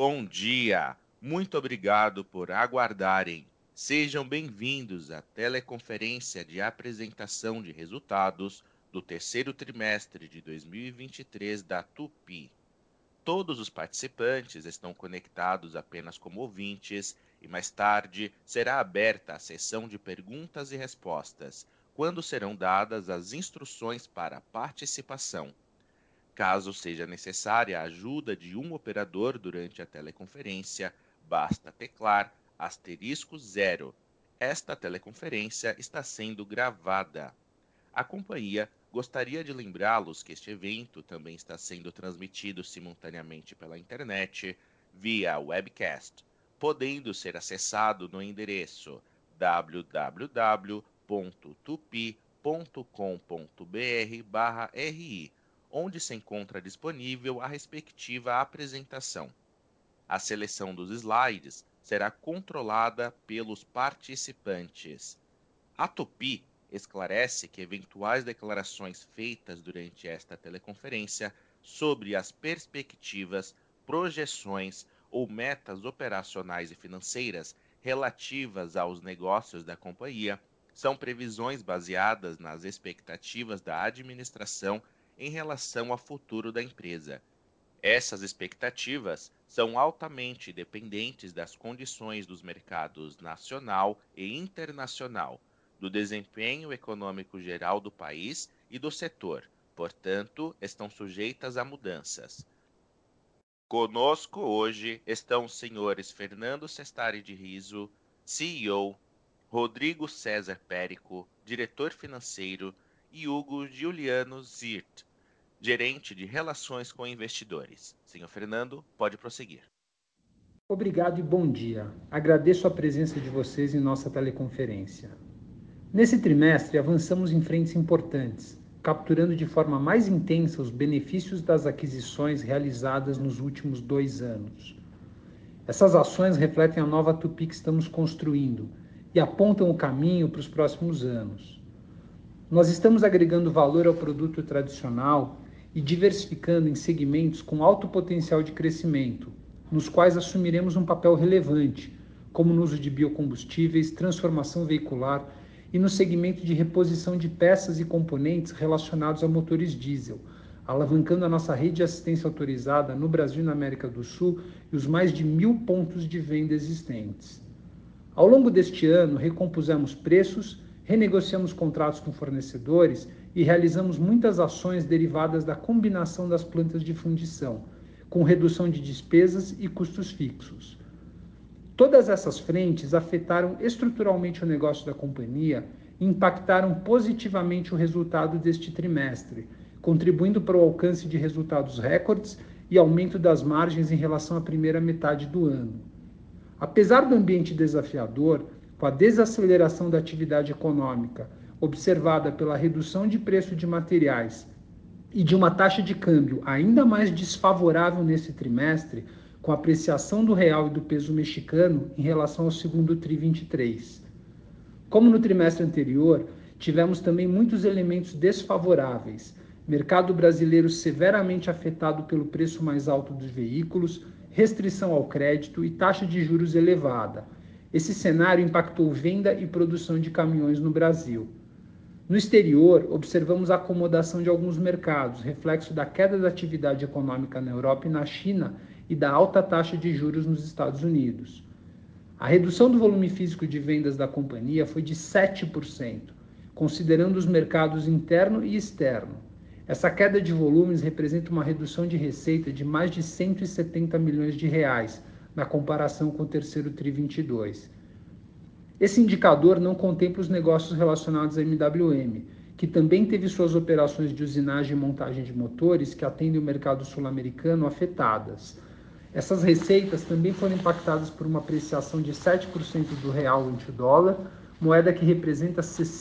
Bom dia! Muito obrigado por aguardarem. Sejam bem-vindos à teleconferência de apresentação de resultados do terceiro trimestre de 2023 da Tupi. Todos os participantes estão conectados apenas como ouvintes e mais tarde será aberta a sessão de perguntas e respostas, quando serão dadas as instruções para a participação. Caso seja necessária a ajuda de um operador durante a teleconferência, basta teclar *0. Esta teleconferência está sendo gravada. A companhia gostaria de lembrá-los que este evento também está sendo transmitido simultaneamente pela internet via webcast, podendo ser acessado no endereço www.tupi.com.br/ri, onde se encontra disponível a respectiva apresentação. A seleção dos slides será controlada pelos participantes. A Tupi esclarece que eventuais declarações feitas durante esta teleconferência sobre as perspectivas, projeções ou metas operacionais e financeiras relativas aos negócios da companhia são previsões baseadas nas expectativas da administração em relação ao futuro da empresa. Essas expectativas são altamente dependentes das condições dos mercados nacional e internacional, do desempenho econômico geral do país e do setor, portanto, estão sujeitas a mudanças. Conosco hoje estão os senhores Fernando Sestari de Riso, CEO, Rodrigo César Périco, diretor financeiro, e Hugo Giuliano Zirt, gerente de relações com investidores. Senhor Fernando, pode prosseguir. Obrigado e bom dia. Agradeço a presença de vocês em nossa teleconferência. Nesse trimestre, avançamos em frentes importantes, capturando de forma mais intensa os benefícios das aquisições realizadas nos últimos 2 anos. Essas ações refletem a nova Tupi que estamos construindo e apontam o caminho para os próximos anos. Nós estamos agregando valor ao produto tradicional e diversificando em segmentos com alto potencial de crescimento, nos quais assumiremos um papel relevante, como no uso de biocombustíveis, transformação veicular e no segmento de reposição de peças e componentes relacionados a motores diesel, alavancando a nossa rede de assistência autorizada no Brasil e na América do Sul e os mais de 1.000 pontos de venda existentes. Ao longo deste ano, recompusemos preços, renegociamos contratos com fornecedores e realizamos muitas ações derivadas da combinação das plantas de fundição, com redução de despesas e custos fixos. Todas essas frentes afetaram estruturalmente o negócio da companhia e impactaram positivamente o resultado deste trimestre, contribuindo para o alcance de resultados recordes e aumento das margens em relação à primeira metade do ano. Apesar do ambiente desafiador, com a desaceleração da atividade econômica, observada pela redução de preço de materiais e de uma taxa de câmbio ainda mais desfavorável nesse trimestre, com a apreciação do real e do peso mexicano em relação ao segundo TRI 23. Como no trimestre anterior, tivemos também muitos elementos desfavoráveis, mercado brasileiro severamente afetado pelo preço mais alto dos veículos, restrição ao crédito e taxa de juros elevada. Esse cenário impactou venda e produção de caminhões no Brasil. No exterior, observamos a acomodação de alguns mercados, reflexo da queda da atividade econômica na Europa e na China e da alta taxa de juros nos Estados Unidos. A redução do volume físico de vendas da companhia foi de 7%, considerando os mercados interno e externo. Essa queda de volumes representa uma redução de receita de mais de 170 milhões de reais, na comparação com o terceiro TRI 22. Esse indicador não contempla os negócios relacionados à MWM, que também teve suas operações de usinagem e montagem de motores que atendem o mercado sul-americano afetadas. Essas receitas também foram impactadas por uma apreciação de 7% do real ante o dólar, moeda que representa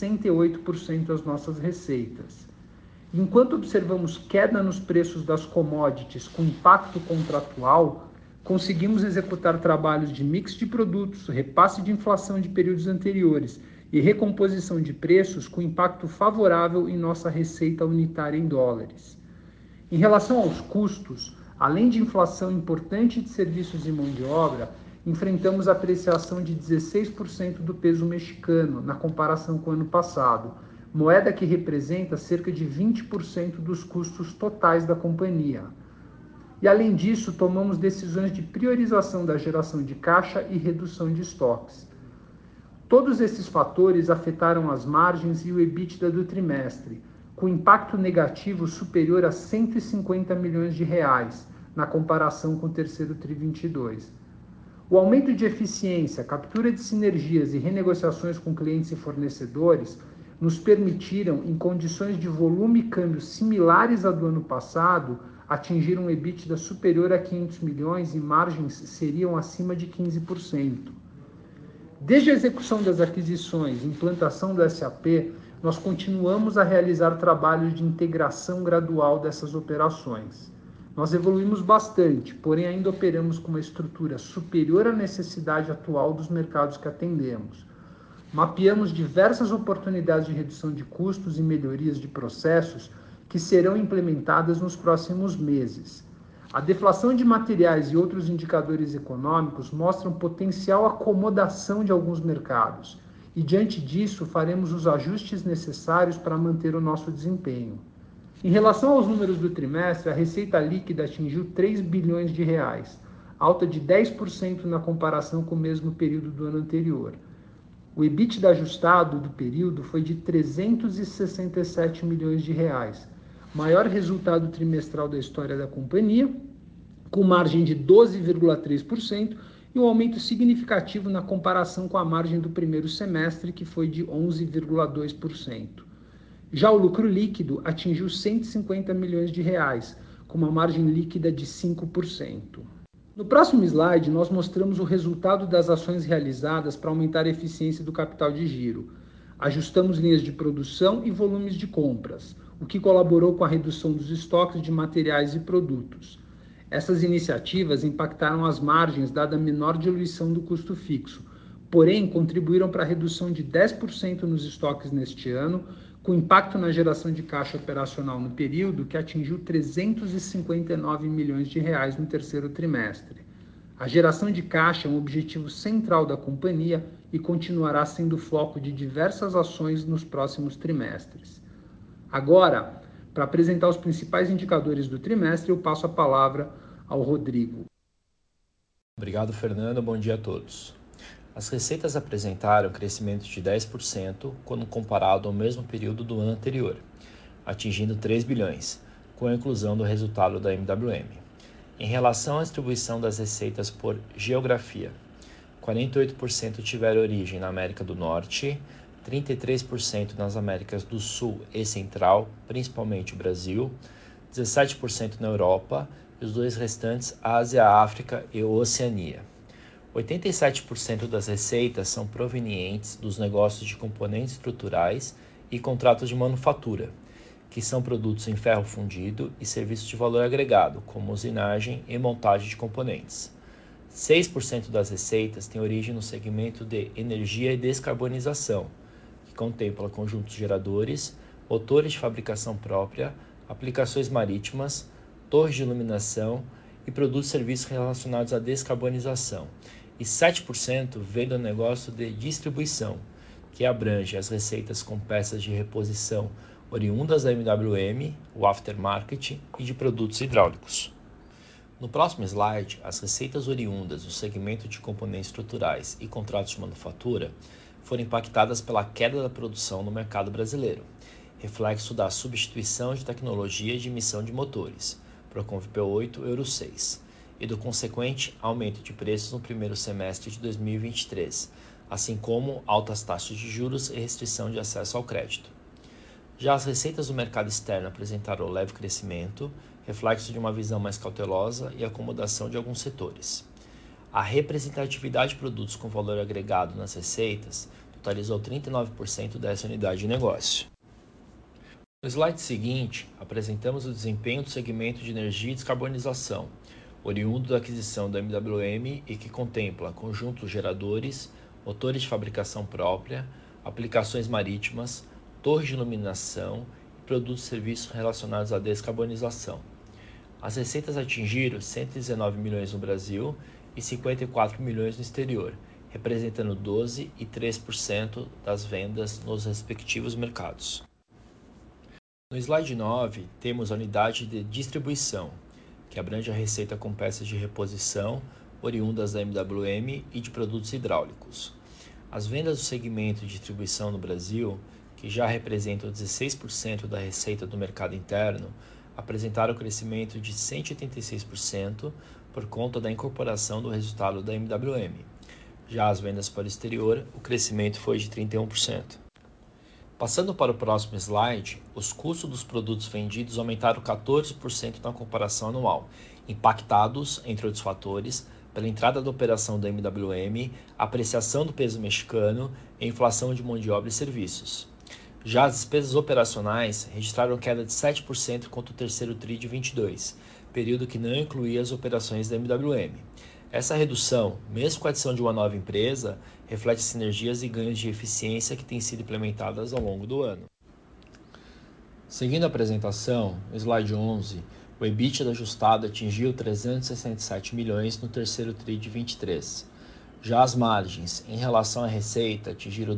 68% das nossas receitas. Enquanto observamos queda nos preços das commodities com impacto contratual, conseguimos executar trabalhos de mix de produtos, repasse de inflação de períodos anteriores e recomposição de preços com impacto favorável em nossa receita unitária em dólares. Em relação aos custos, Além de inflação importante de serviços e mão de obra, enfrentamos a apreciação de 16% do peso mexicano na comparação com o ano passado, moeda que representa cerca de 20% dos custos totais da companhia. E além disso, tomamos decisões de priorização da geração de caixa e redução de estoques. Todos esses fatores afetaram as margens e o EBITDA do trimestre, com impacto negativo superior a 150 milhões de reais, na comparação com o terceiro TRI 22. O aumento de eficiência, captura de sinergias e renegociações com clientes e fornecedores nos permitiram, em condições de volume e câmbio similares à do ano passado, atingir um EBITDA superior a 500 milhões e margens seriam acima de 15%. Desde a execução das aquisições e implantação do SAP, nós continuamos a realizar trabalhos de integração gradual dessas operações. Nós evoluímos bastante, porém ainda operamos com uma estrutura superior à necessidade atual dos mercados que atendemos. Mapeamos diversas oportunidades de redução de custos e melhorias de processos que serão implementadas nos próximos meses. A deflação de materiais e outros indicadores econômicos mostram potencial acomodação de alguns mercados, e diante disso faremos os ajustes necessários para manter o nosso desempenho. Em relação aos números do trimestre, a receita líquida atingiu 3 bilhões de reais, alta de 10% na comparação com o mesmo período do ano anterior. O EBITDA ajustado do período foi de 367 milhões de reais, maior resultado trimestral da história da companhia, com margem de 12,3% e um aumento significativo na comparação com a margem do primeiro semestre, que foi de 11,2%. Já o lucro líquido atingiu 150 milhões de reais, com uma margem líquida de 5%. No próximo slide, nós mostramos o resultado das ações realizadas para aumentar a eficiência do capital de giro. Ajustamos linhas de produção e volumes de compras, o que colaborou com a redução dos estoques de materiais e produtos. Essas iniciativas impactaram as margens, dada a menor diluição do custo fixo, porém contribuíram para a redução de 10% nos estoques neste ano, com impacto na geração de caixa operacional no período, que atingiu 359 milhões de reais no terceiro trimestre. A geração de caixa é um objetivo central da companhia e continuará sendo foco de diversas ações nos próximos trimestres. Agora, para apresentar os principais indicadores do trimestre, eu passo a palavra ao Rodrigo. Obrigado, Fernando. Bom dia a todos. As receitas apresentaram crescimento de 10% quando comparado ao mesmo período do ano anterior, atingindo 3 bilhões, com a inclusão do resultado da MWM. Em relação à distribuição das receitas por geografia, 48% tiveram origem na América do Norte, 33% nas Américas do Sul e Central, principalmente o Brasil, 17% na Europa e os dois restantes Ásia, África e Oceania. 87% das receitas são provenientes dos negócios de componentes estruturais e contratos de manufatura, que são produtos em ferro fundido e serviços de valor agregado, como usinagem e montagem de componentes. 6% das receitas têm origem no segmento de energia e descarbonização, que contempla conjuntos geradores, motores de fabricação própria, aplicações marítimas, torres de iluminação e produtos e serviços relacionados à descarbonização. E 7% vem do negócio de distribuição, que abrange as receitas com peças de reposição oriundas da MWM, o aftermarket e de produtos hidráulicos. No próximo slide, as receitas oriundas do segmento de componentes estruturais e contratos de manufatura foram impactadas pela queda da produção no mercado brasileiro, reflexo da substituição de tecnologia de emissão de motores, Procon VP8 Euro 6, e do consequente aumento de preços no primeiro semestre de 2023, assim como altas taxas de juros e restrição de acesso ao crédito. Já as receitas do mercado externo apresentaram leve crescimento, reflexo de uma visão mais cautelosa e acomodação de alguns setores. A representatividade de produtos com valor agregado nas receitas totalizou 39% dessa unidade de negócio. No slide seguinte, apresentamos o desempenho do segmento de energia e descarbonização, oriundo da aquisição da MWM e que contempla conjuntos geradores, motores de fabricação própria, aplicações marítimas, torres de iluminação e produtos e serviços relacionados à descarbonização. As receitas atingiram 119 milhões no Brasil e 54 milhões no exterior, representando 12% e 3% das vendas nos respectivos mercados. No slide 9, temos a unidade de distribuição, que abrange a receita com peças de reposição, oriundas da MWM e de produtos hidráulicos. As vendas do segmento de distribuição no Brasil, que já representam 16% da receita do mercado interno, apresentaram crescimento de 186% por conta da incorporação do resultado da MWM. Já as vendas para o exterior, o crescimento foi de 31%. Passando para o próximo slide, os custos dos produtos vendidos aumentaram 14% na comparação anual, impactados, entre outros fatores, pela entrada da operação da MWM, apreciação do peso mexicano e inflação de mão de obra e serviços. Já as despesas operacionais registraram queda de 7% contra o terceiro TRI de 22, período que não incluía as operações da MWM. Essa redução, mesmo com a adição de uma nova empresa, reflete sinergias e ganhos de eficiência que têm sido implementadas ao longo do ano. Seguindo a apresentação, no slide 11, o EBITDA ajustado atingiu 367 milhões no terceiro TRI de 23. Já as margens, em relação à receita, atingiram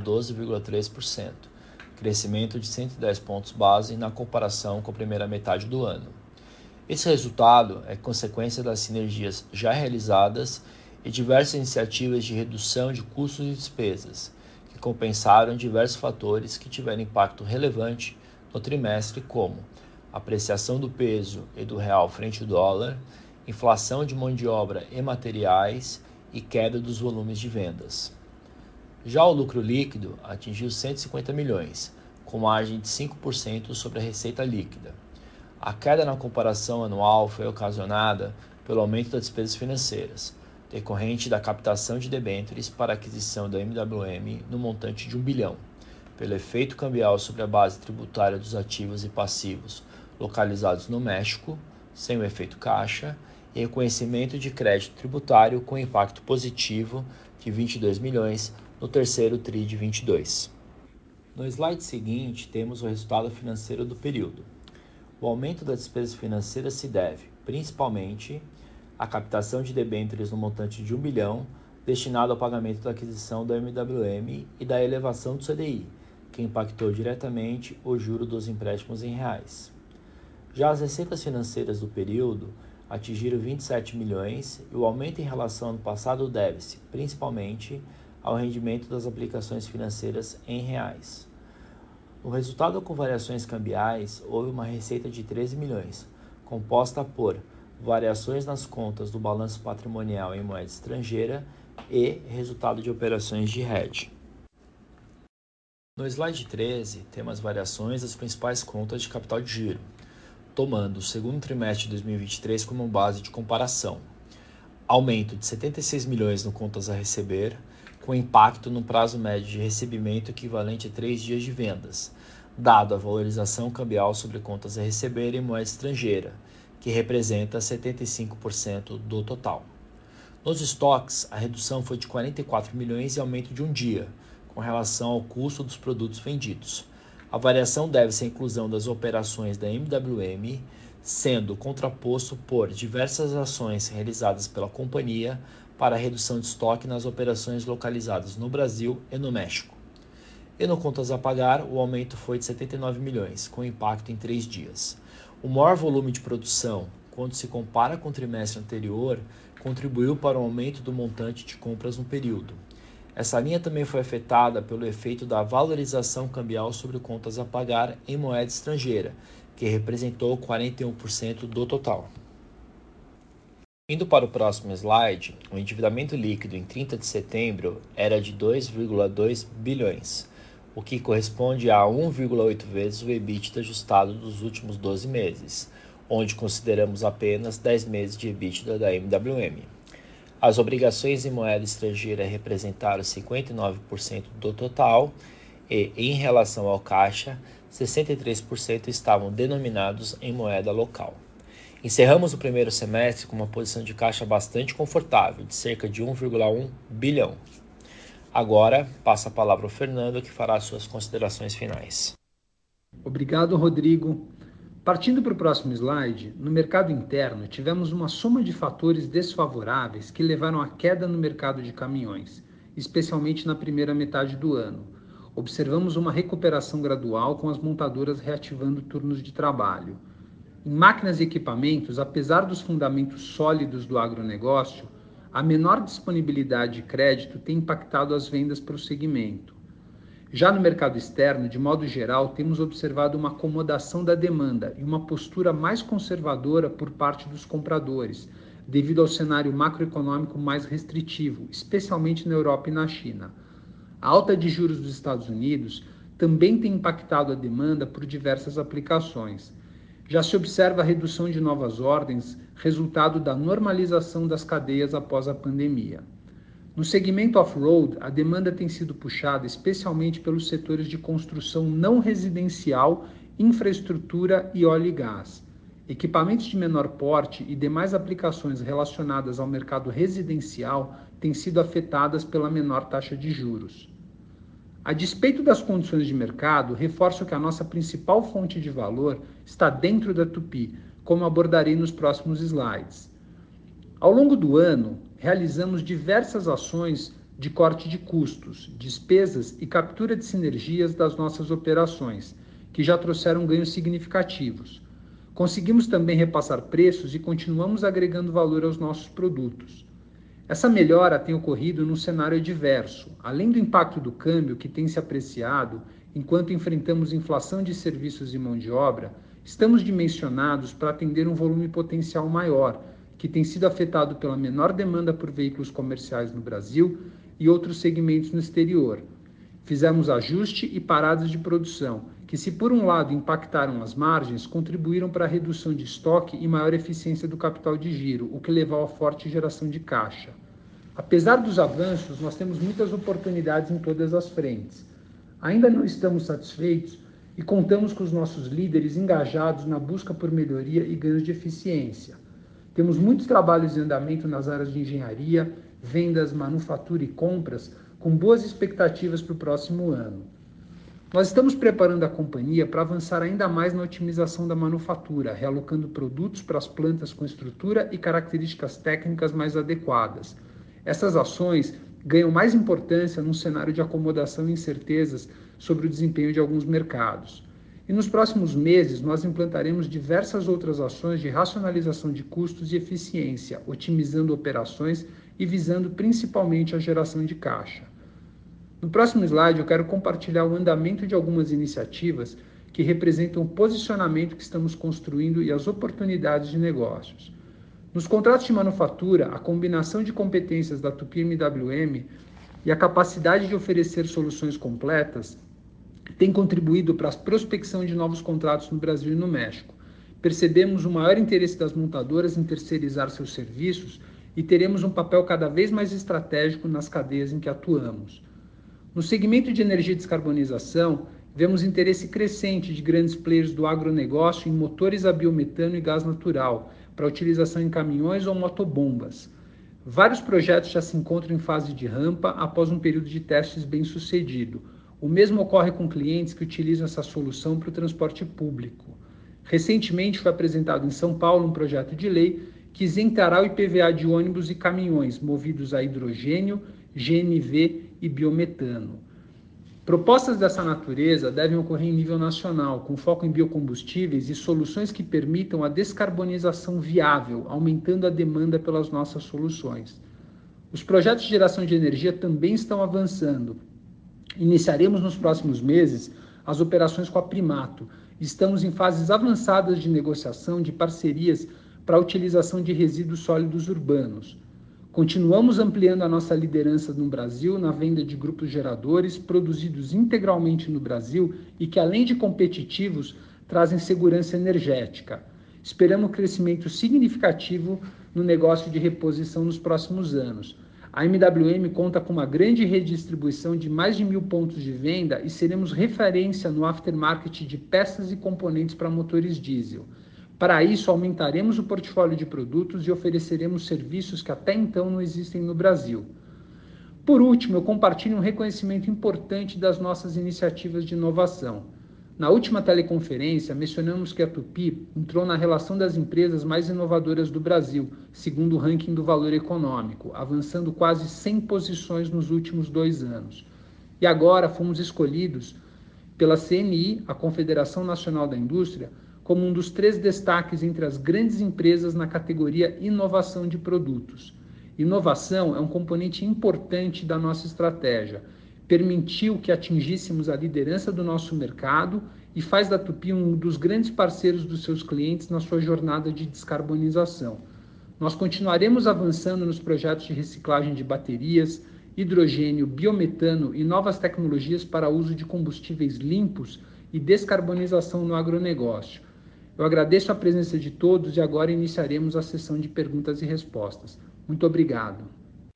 12,3%, crescimento de 110 pontos base na comparação com a primeira metade do ano. Esse resultado é consequência das sinergias já realizadas e diversas iniciativas de redução de custos e despesas, que compensaram diversos fatores que tiveram impacto relevante no trimestre, como apreciação do peso e do real frente ao dólar, inflação de mão de obra e materiais e queda dos volumes de vendas. Já o lucro líquido atingiu 150 milhões, com margem de 5% sobre a receita líquida. A queda na comparação anual foi ocasionada pelo aumento das despesas financeiras, decorrente da captação de debêntures para a aquisição da MWM no montante de 1 bilhão, pelo efeito cambial sobre a base tributária dos ativos e passivos localizados no México, sem o efeito caixa, e reconhecimento de crédito tributário com impacto positivo de 22 milhões no terceiro TRI de 22. No slide seguinte, temos o resultado financeiro do período. O aumento das despesas financeiras se deve, principalmente, à captação de debêntures no montante de 1 bilhão, destinado ao pagamento da aquisição da MWM e da elevação do CDI, que impactou diretamente o juro dos empréstimos em reais. Já as receitas financeiras do período atingiram 27 milhões e o aumento em relação ao ano passado deve-se, principalmente, ao rendimento das aplicações financeiras em reais. No resultado com variações cambiais, houve uma receita de 13 milhões, composta por variações nas contas do balanço patrimonial em moeda estrangeira e resultado de operações de hedge. No slide 13, temos as variações das principais contas de capital de giro, tomando o segundo trimestre de 2023 como base de comparação. Aumento de 76 milhões no contas a receber, com impacto no prazo médio de recebimento equivalente a 3 dias de vendas, dado a valorização cambial sobre contas a receber em moeda estrangeira, que representa 75% do total. Nos estoques, a redução foi de 44 milhões e aumento de um dia, com relação ao custo dos produtos vendidos. A variação deve-se à inclusão das operações da MWM, sendo contraposto por diversas ações realizadas pela companhia para a redução de estoque nas operações localizadas no Brasil e no México. E no contas a pagar, o aumento foi de 79 milhões, com impacto em 3 dias. O maior volume de produção, quando se compara com o trimestre anterior, contribuiu para o aumento do montante de compras no período. Essa linha também foi afetada pelo efeito da valorização cambial sobre contas a pagar em moeda estrangeira, que representou 41% do total. Indo para o próximo slide, o endividamento líquido em 30 de setembro era de 2,2 bilhões, o que corresponde a 1,8 vezes o EBITDA ajustado dos últimos 12 meses, onde consideramos apenas 10 meses de EBITDA da MWM. As obrigações em moeda estrangeira representaram 59% do total e, em relação ao caixa, 63% estavam denominados em moeda local. Encerramos o primeiro semestre com uma posição de caixa bastante confortável, de cerca de 1,1 bilhão. Agora, passo a palavra ao Fernando, que fará suas considerações finais. Obrigado, Rodrigo. Partindo para o próximo slide, no mercado interno tivemos uma soma de fatores desfavoráveis que levaram à queda no mercado de caminhões, especialmente na primeira metade do ano. Observamos uma recuperação gradual com as montadoras reativando turnos de trabalho. Em máquinas e equipamentos, apesar dos fundamentos sólidos do agronegócio, a menor disponibilidade de crédito tem impactado as vendas para o segmento. Já no mercado externo, de modo geral, temos observado uma acomodação da demanda e uma postura mais conservadora por parte dos compradores, devido ao cenário macroeconômico mais restritivo, especialmente na Europa e na China. A alta de juros dos Estados Unidos também tem impactado a demanda por diversas aplicações. Já se observa a redução de novas ordens, resultado da normalização das cadeias após a pandemia. No segmento off-road, a demanda tem sido puxada especialmente pelos setores de construção não residencial, infraestrutura e óleo e gás. Equipamentos de menor porte e demais aplicações relacionadas ao mercado residencial têm sido afetadas pela menor taxa de juros. A despeito das condições de mercado, reforço que a nossa principal fonte de valor está dentro da Tupy, como abordarei nos próximos slides. Ao longo do ano, realizamos diversas ações de corte de custos, despesas e captura de sinergias das nossas operações, que já trouxeram ganhos significativos. Conseguimos também repassar preços e continuamos agregando valor aos nossos produtos. Essa melhora tem ocorrido num cenário adverso, além do impacto do câmbio que tem se apreciado enquanto enfrentamos inflação de serviços e mão de obra, estamos dimensionados para atender um volume potencial maior, que tem sido afetado pela menor demanda por veículos comerciais no Brasil e outros segmentos no exterior. Fizemos ajuste e paradas de produção, que se por um lado impactaram as margens, contribuíram para a redução de estoque e maior eficiência do capital de giro, o que levou a forte geração de caixa. Apesar dos avanços, nós temos muitas oportunidades em todas as frentes. Ainda não estamos satisfeitos e contamos com os nossos líderes engajados na busca por melhoria e ganhos de eficiência. Temos muitos trabalhos em andamento nas áreas de engenharia, vendas, manufatura e compras, com boas expectativas para o próximo ano. Nós estamos preparando a companhia para avançar ainda mais na otimização da manufatura, realocando produtos para as plantas com estrutura e características técnicas mais adequadas. Essas ações ganham mais importância num cenário de acomodação e incertezas sobre o desempenho de alguns mercados. E nos próximos meses, nós implantaremos diversas outras ações de racionalização de custos e eficiência, otimizando operações e visando principalmente a geração de caixa. No próximo slide, eu quero compartilhar o andamento de algumas iniciativas que representam o posicionamento que estamos construindo e as oportunidades de negócios. Nos contratos de manufatura, a combinação de competências da Tupy MWM e a capacidade de oferecer soluções completas tem contribuído para a prospecção de novos contratos no Brasil e no México. Percebemos o maior interesse das montadoras em terceirizar seus serviços e teremos um papel cada vez mais estratégico nas cadeias em que atuamos. No segmento de energia e descarbonização, vemos interesse crescente de grandes players do agronegócio em motores a biometano e gás natural, para utilização em caminhões ou motobombas. Vários projetos já se encontram em fase de rampa após um período de testes bem sucedido. O mesmo ocorre com clientes que utilizam essa solução para o transporte público. Recentemente foi apresentado em São Paulo um projeto de lei que isentará o IPVA de ônibus e caminhões movidos a hidrogênio, GNV e biometano. Propostas dessa natureza devem ocorrer em nível nacional, com foco em biocombustíveis e soluções que permitam a descarbonização viável, aumentando a demanda pelas nossas soluções. Os projetos de geração de energia também estão avançando. Iniciaremos nos próximos meses as operações com a Primato. Estamos em fases avançadas de negociação de parcerias para a utilização de resíduos sólidos urbanos. Continuamos ampliando a nossa liderança no Brasil na venda de grupos geradores produzidos integralmente no Brasil e que, além de competitivos, trazem segurança energética. Esperamos um crescimento significativo no negócio de reposição nos próximos anos. A MWM conta com uma grande rede de distribuição de mais de 1.000 pontos de venda e seremos referência no aftermarket de peças e componentes para motores diesel. Para isso, aumentaremos o portfólio de produtos e ofereceremos serviços que até então não existem no Brasil. Por último, eu compartilho um reconhecimento importante das nossas iniciativas de inovação. Na última teleconferência, mencionamos que a Tupi entrou na relação das empresas mais inovadoras do Brasil, segundo o ranking do Valor Econômico, avançando quase 100 posições nos últimos 2 anos. E agora fomos escolhidos pela CNI, a Confederação Nacional da Indústria, como um dos 3 destaques entre as grandes empresas na categoria Inovação de Produtos. Inovação é um componente importante da nossa estratégia. Permitiu que atingíssemos a liderança do nosso mercado e faz da Tupi um dos grandes parceiros dos seus clientes na sua jornada de descarbonização. Nós continuaremos avançando nos projetos de reciclagem de baterias, hidrogênio, biometano e novas tecnologias para uso de combustíveis limpos e descarbonização no agronegócio. Eu agradeço a presença de todos e agora iniciaremos a sessão de perguntas e respostas. Muito obrigado.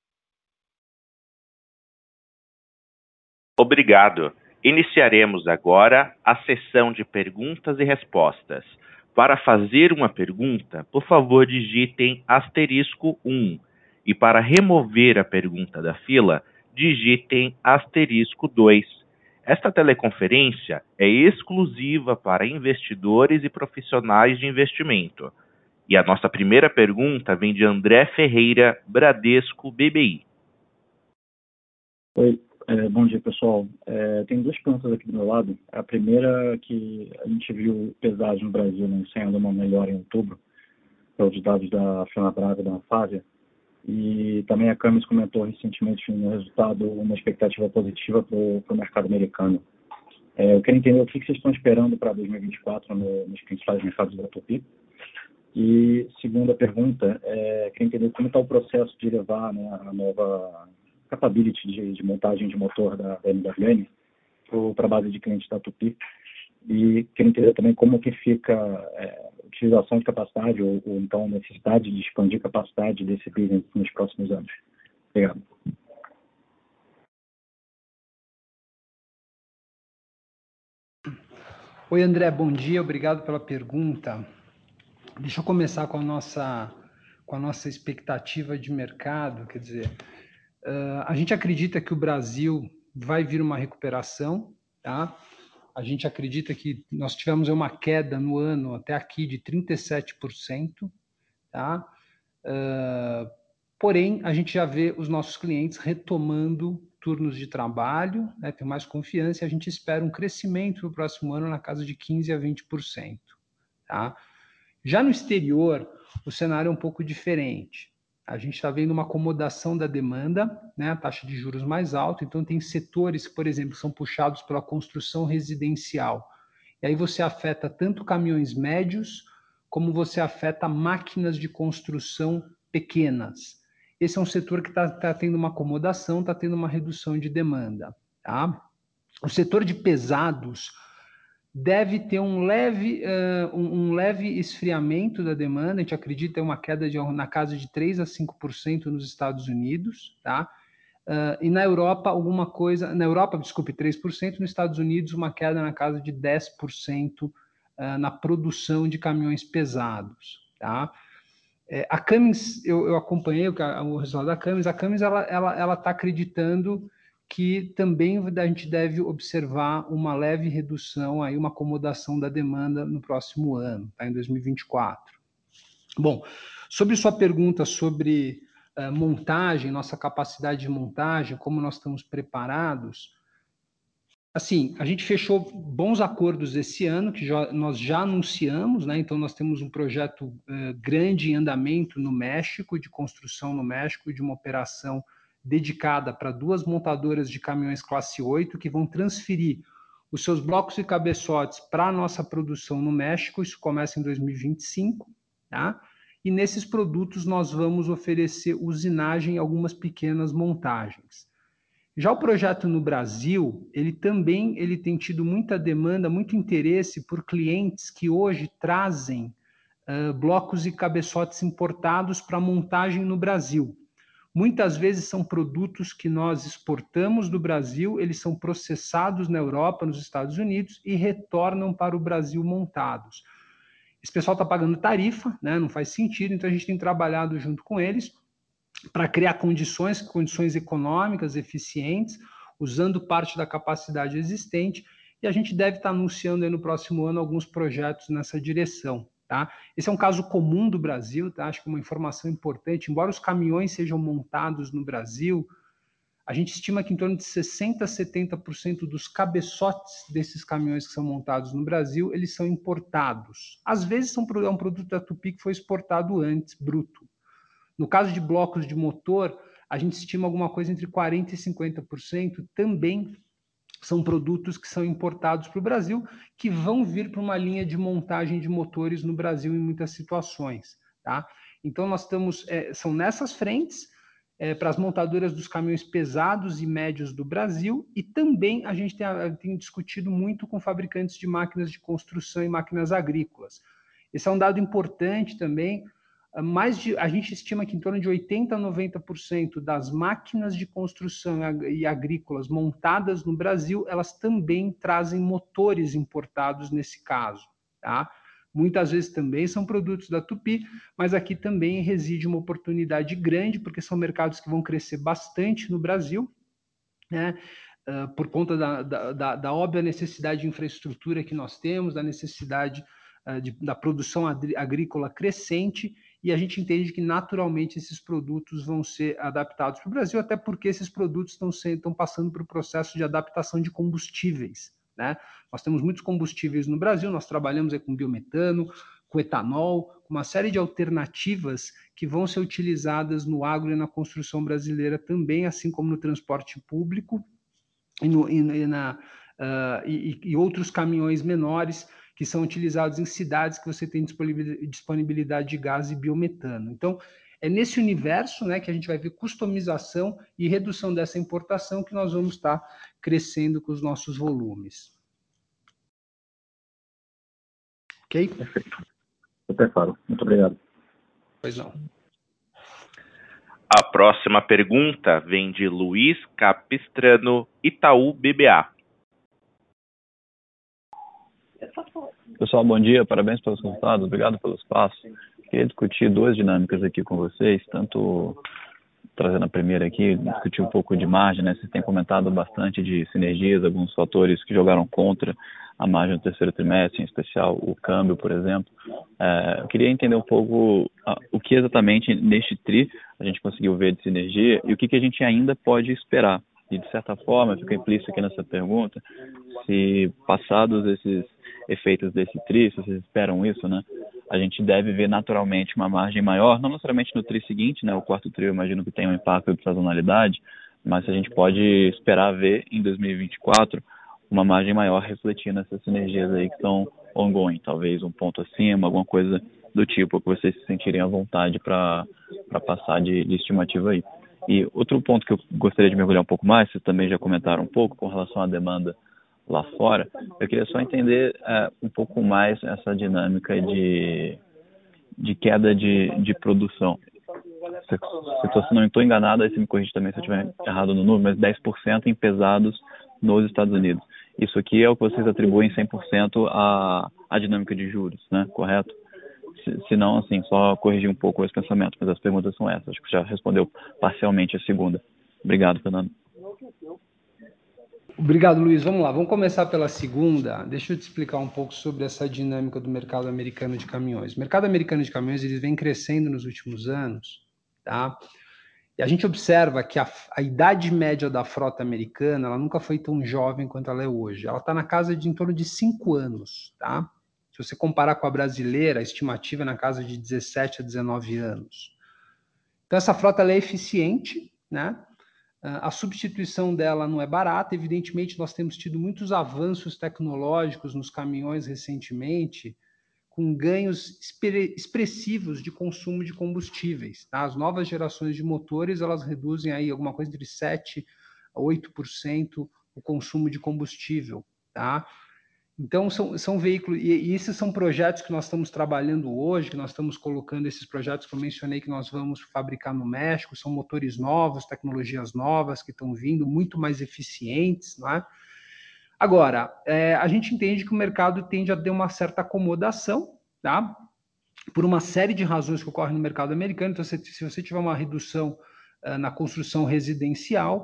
Obrigado. Iniciaremos agora a sessão de perguntas e respostas. Para fazer uma pergunta, por favor, digitem *1. E para remover a pergunta da fila, digitem *2. Esta teleconferência é exclusiva para investidores e profissionais de investimento. E a nossa primeira pergunta vem de André Ferreira, Bradesco BBI. Oi, bom dia, pessoal. Tem 2 perguntas aqui do meu lado. A primeira é que a gente viu pesados no Brasil, né, sendo uma melhora em outubro, pelos dados da Fenabrava e da Anfávia. E também a Camis comentou recentemente no resultado uma expectativa positiva para o mercado americano. Eu quero entender o que vocês estão esperando para 2024 nos principais mercados da Tupi. E segunda pergunta, quero entender como está o processo de levar, né, a nova capability de montagem de motor da MWM para a base de clientes da Tupi. E quero entender também como que fica a utilização de capacidade ou então a necessidade de expandir capacidade desse business nos próximos anos. Obrigado. Oi, André, bom dia, obrigado pela pergunta. Deixa eu começar com a nossa expectativa de mercado, quer dizer, a gente acredita que o Brasil vai vir uma recuperação, tá? A gente acredita que nós tivemos uma queda no ano até aqui de 37%, tá? Porém, a gente já vê os nossos clientes retomando turnos de trabalho, né, tem mais confiança e a gente espera um crescimento no próximo ano na casa de 15% a 20%. Tá? Já no exterior, o cenário é um pouco diferente. A gente está vendo uma acomodação da demanda, né, a taxa de juros mais alta, então tem setores que, por exemplo, são puxados pela construção residencial. E aí você afeta tanto caminhões médios, como você afeta máquinas de construção pequenas. Esse é um setor que está tendo uma acomodação, está tendo uma redução de demanda. Tá? O setor de pesados deve ter um leve esfriamento da demanda, a gente acredita em uma queda na casa de 3% a 5% nos Estados Unidos, tá? E na Europa, 3%, nos Estados Unidos, uma queda na casa de 10% na produção de caminhões pesados, tá? A Camis, eu acompanhei o resultado da Camis, a Camis ela está acreditando que também a gente deve observar uma leve redução, aí uma acomodação da demanda no próximo ano, tá? Em 2024. Bom, sobre sua pergunta sobre montagem, nossa capacidade de montagem, como nós estamos preparados, assim, a gente fechou bons acordos esse ano, que nós já anunciamos, né? Então nós temos um projeto grande em andamento no México, de construção no México, de uma operação dedicada para 2 montadoras de caminhões classe 8 que vão transferir os seus blocos e cabeçotes para a nossa produção no México. Isso começa em 2025, tá? E nesses produtos nós vamos oferecer usinagem e algumas pequenas montagens. Já o projeto no Brasil, ele tem tido muita demanda, muito interesse por clientes que hoje trazem blocos e cabeçotes importados para montagem no Brasil. Muitas vezes são produtos que nós exportamos do Brasil, eles são processados na Europa, nos Estados Unidos e retornam para o Brasil montados. Esse pessoal está pagando tarifa, né? Não faz sentido, então a gente tem trabalhado junto com eles para criar condições econômicas eficientes, usando parte da capacidade existente, e a gente deve estar anunciando aí no próximo ano alguns projetos nessa direção. Tá? Esse é um caso comum do Brasil, tá? Acho que uma informação importante, embora os caminhões sejam montados no Brasil, a gente estima que em torno de 60% a 70% dos cabeçotes desses caminhões que são montados no Brasil, eles são importados. Às vezes é um produto da Tupi que foi exportado antes, bruto. No caso de blocos de motor, a gente estima alguma coisa entre 40% e 50% também são produtos que são importados para o Brasil, que vão vir para uma linha de montagem de motores no Brasil em muitas situações. Tá? Então, nós estamos, são nessas frentes, para as montadoras dos caminhões pesados e médios do Brasil, e também a gente tem discutido muito com fabricantes de máquinas de construção e máquinas agrícolas. Esse é um dado importante também. A gente estima que em torno de 80% a 90% das máquinas de construção e agrícolas montadas no Brasil, elas também trazem motores importados nesse caso. Tá? Muitas vezes também são produtos da Tupi, mas aqui também reside uma oportunidade grande, porque são mercados que vão crescer bastante no Brasil, né? Por conta da óbvia necessidade de infraestrutura que nós temos, da necessidade da produção agrícola crescente, e a gente entende que naturalmente esses produtos vão ser adaptados para o Brasil, até porque esses produtos estão passando por um processo de adaptação de combustíveis. Né? Nós temos muitos combustíveis no Brasil, nós trabalhamos com biometano, com etanol, com uma série de alternativas que vão ser utilizadas no agro e na construção brasileira também, assim como no transporte público e outros caminhões menores que são utilizados em cidades que você tem disponibilidade de gás e biometano. Então, é nesse universo, né, que a gente vai ver customização e redução dessa importação que nós vamos estar crescendo com os nossos volumes. Ok? Perfeito. Super claro. Muito obrigado. Pois não. A próxima pergunta vem de Luiz Capistrano, Itaú BBA. Pessoal, bom dia, parabéns pelos resultados, obrigado pelo espaço. Queria discutir duas dinâmicas aqui com vocês, tanto trazendo a primeira aqui, discutir um pouco de margem, né? Vocês têm comentado bastante de sinergias, alguns fatores que jogaram contra a margem no terceiro trimestre, em especial o câmbio, por exemplo. Eu queria entender um pouco o que exatamente neste TRI a gente conseguiu ver de sinergia e o que a gente ainda pode esperar. E, de certa forma, fica implícito aqui nessa pergunta, se passados esses efeitos desse TRI, se vocês esperam isso, né, a gente deve ver naturalmente uma margem maior, não necessariamente no TRI seguinte, né, o quarto TRI eu imagino que tem um impacto de sazonalidade, mas a gente pode esperar ver em 2024 uma margem maior refletindo essas sinergias aí que estão ongoing, talvez um ponto acima, alguma coisa do tipo, que vocês se sentirem à vontade para passar de estimativa aí. E outro ponto que eu gostaria de mergulhar um pouco mais, vocês também já comentaram um pouco com relação à demanda lá fora, eu queria só entender um pouco mais essa dinâmica de queda de produção. Se não estou enganado, aí você me corrige também se eu estiver errado no número, mas 10% em pesados nos Estados Unidos. Isso aqui é o que vocês atribuem 100% à dinâmica de juros, né? Correto? Se não, assim, só corrigir um pouco esse pensamento, mas as perguntas são essas. Acho que já respondeu parcialmente a segunda. Obrigado, Fernando. Obrigado, Luiz. Vamos lá, vamos começar pela segunda. Deixa eu te explicar um pouco sobre essa dinâmica do mercado americano de caminhões. O mercado americano de caminhões ele vem crescendo nos últimos anos, tá? E a gente observa que a idade média da frota americana ela nunca foi tão jovem quanto ela é hoje. Ela está na casa de em torno de 5 anos, tá? Se você comparar com a brasileira, a estimativa é na casa de 17 a 19 anos. Então, essa frota ela é eficiente, né? A substituição dela não é barata. Evidentemente, nós temos tido muitos avanços tecnológicos nos caminhões recentemente, com ganhos expressivos de consumo de combustíveis. Tá? As novas gerações de motores, elas reduzem aí alguma coisa entre 7% a 8% o consumo de combustível. Tá? Então, são veículos, e esses são projetos que nós estamos trabalhando hoje, que nós estamos colocando esses projetos que eu mencionei que nós vamos fabricar no México, são motores novos, tecnologias novas que estão vindo, muito mais eficientes, né? Agora, a gente entende que o mercado tende a ter uma certa acomodação, tá? Por uma série de razões que ocorrem no mercado americano. Então, se você tiver uma redução na construção residencial,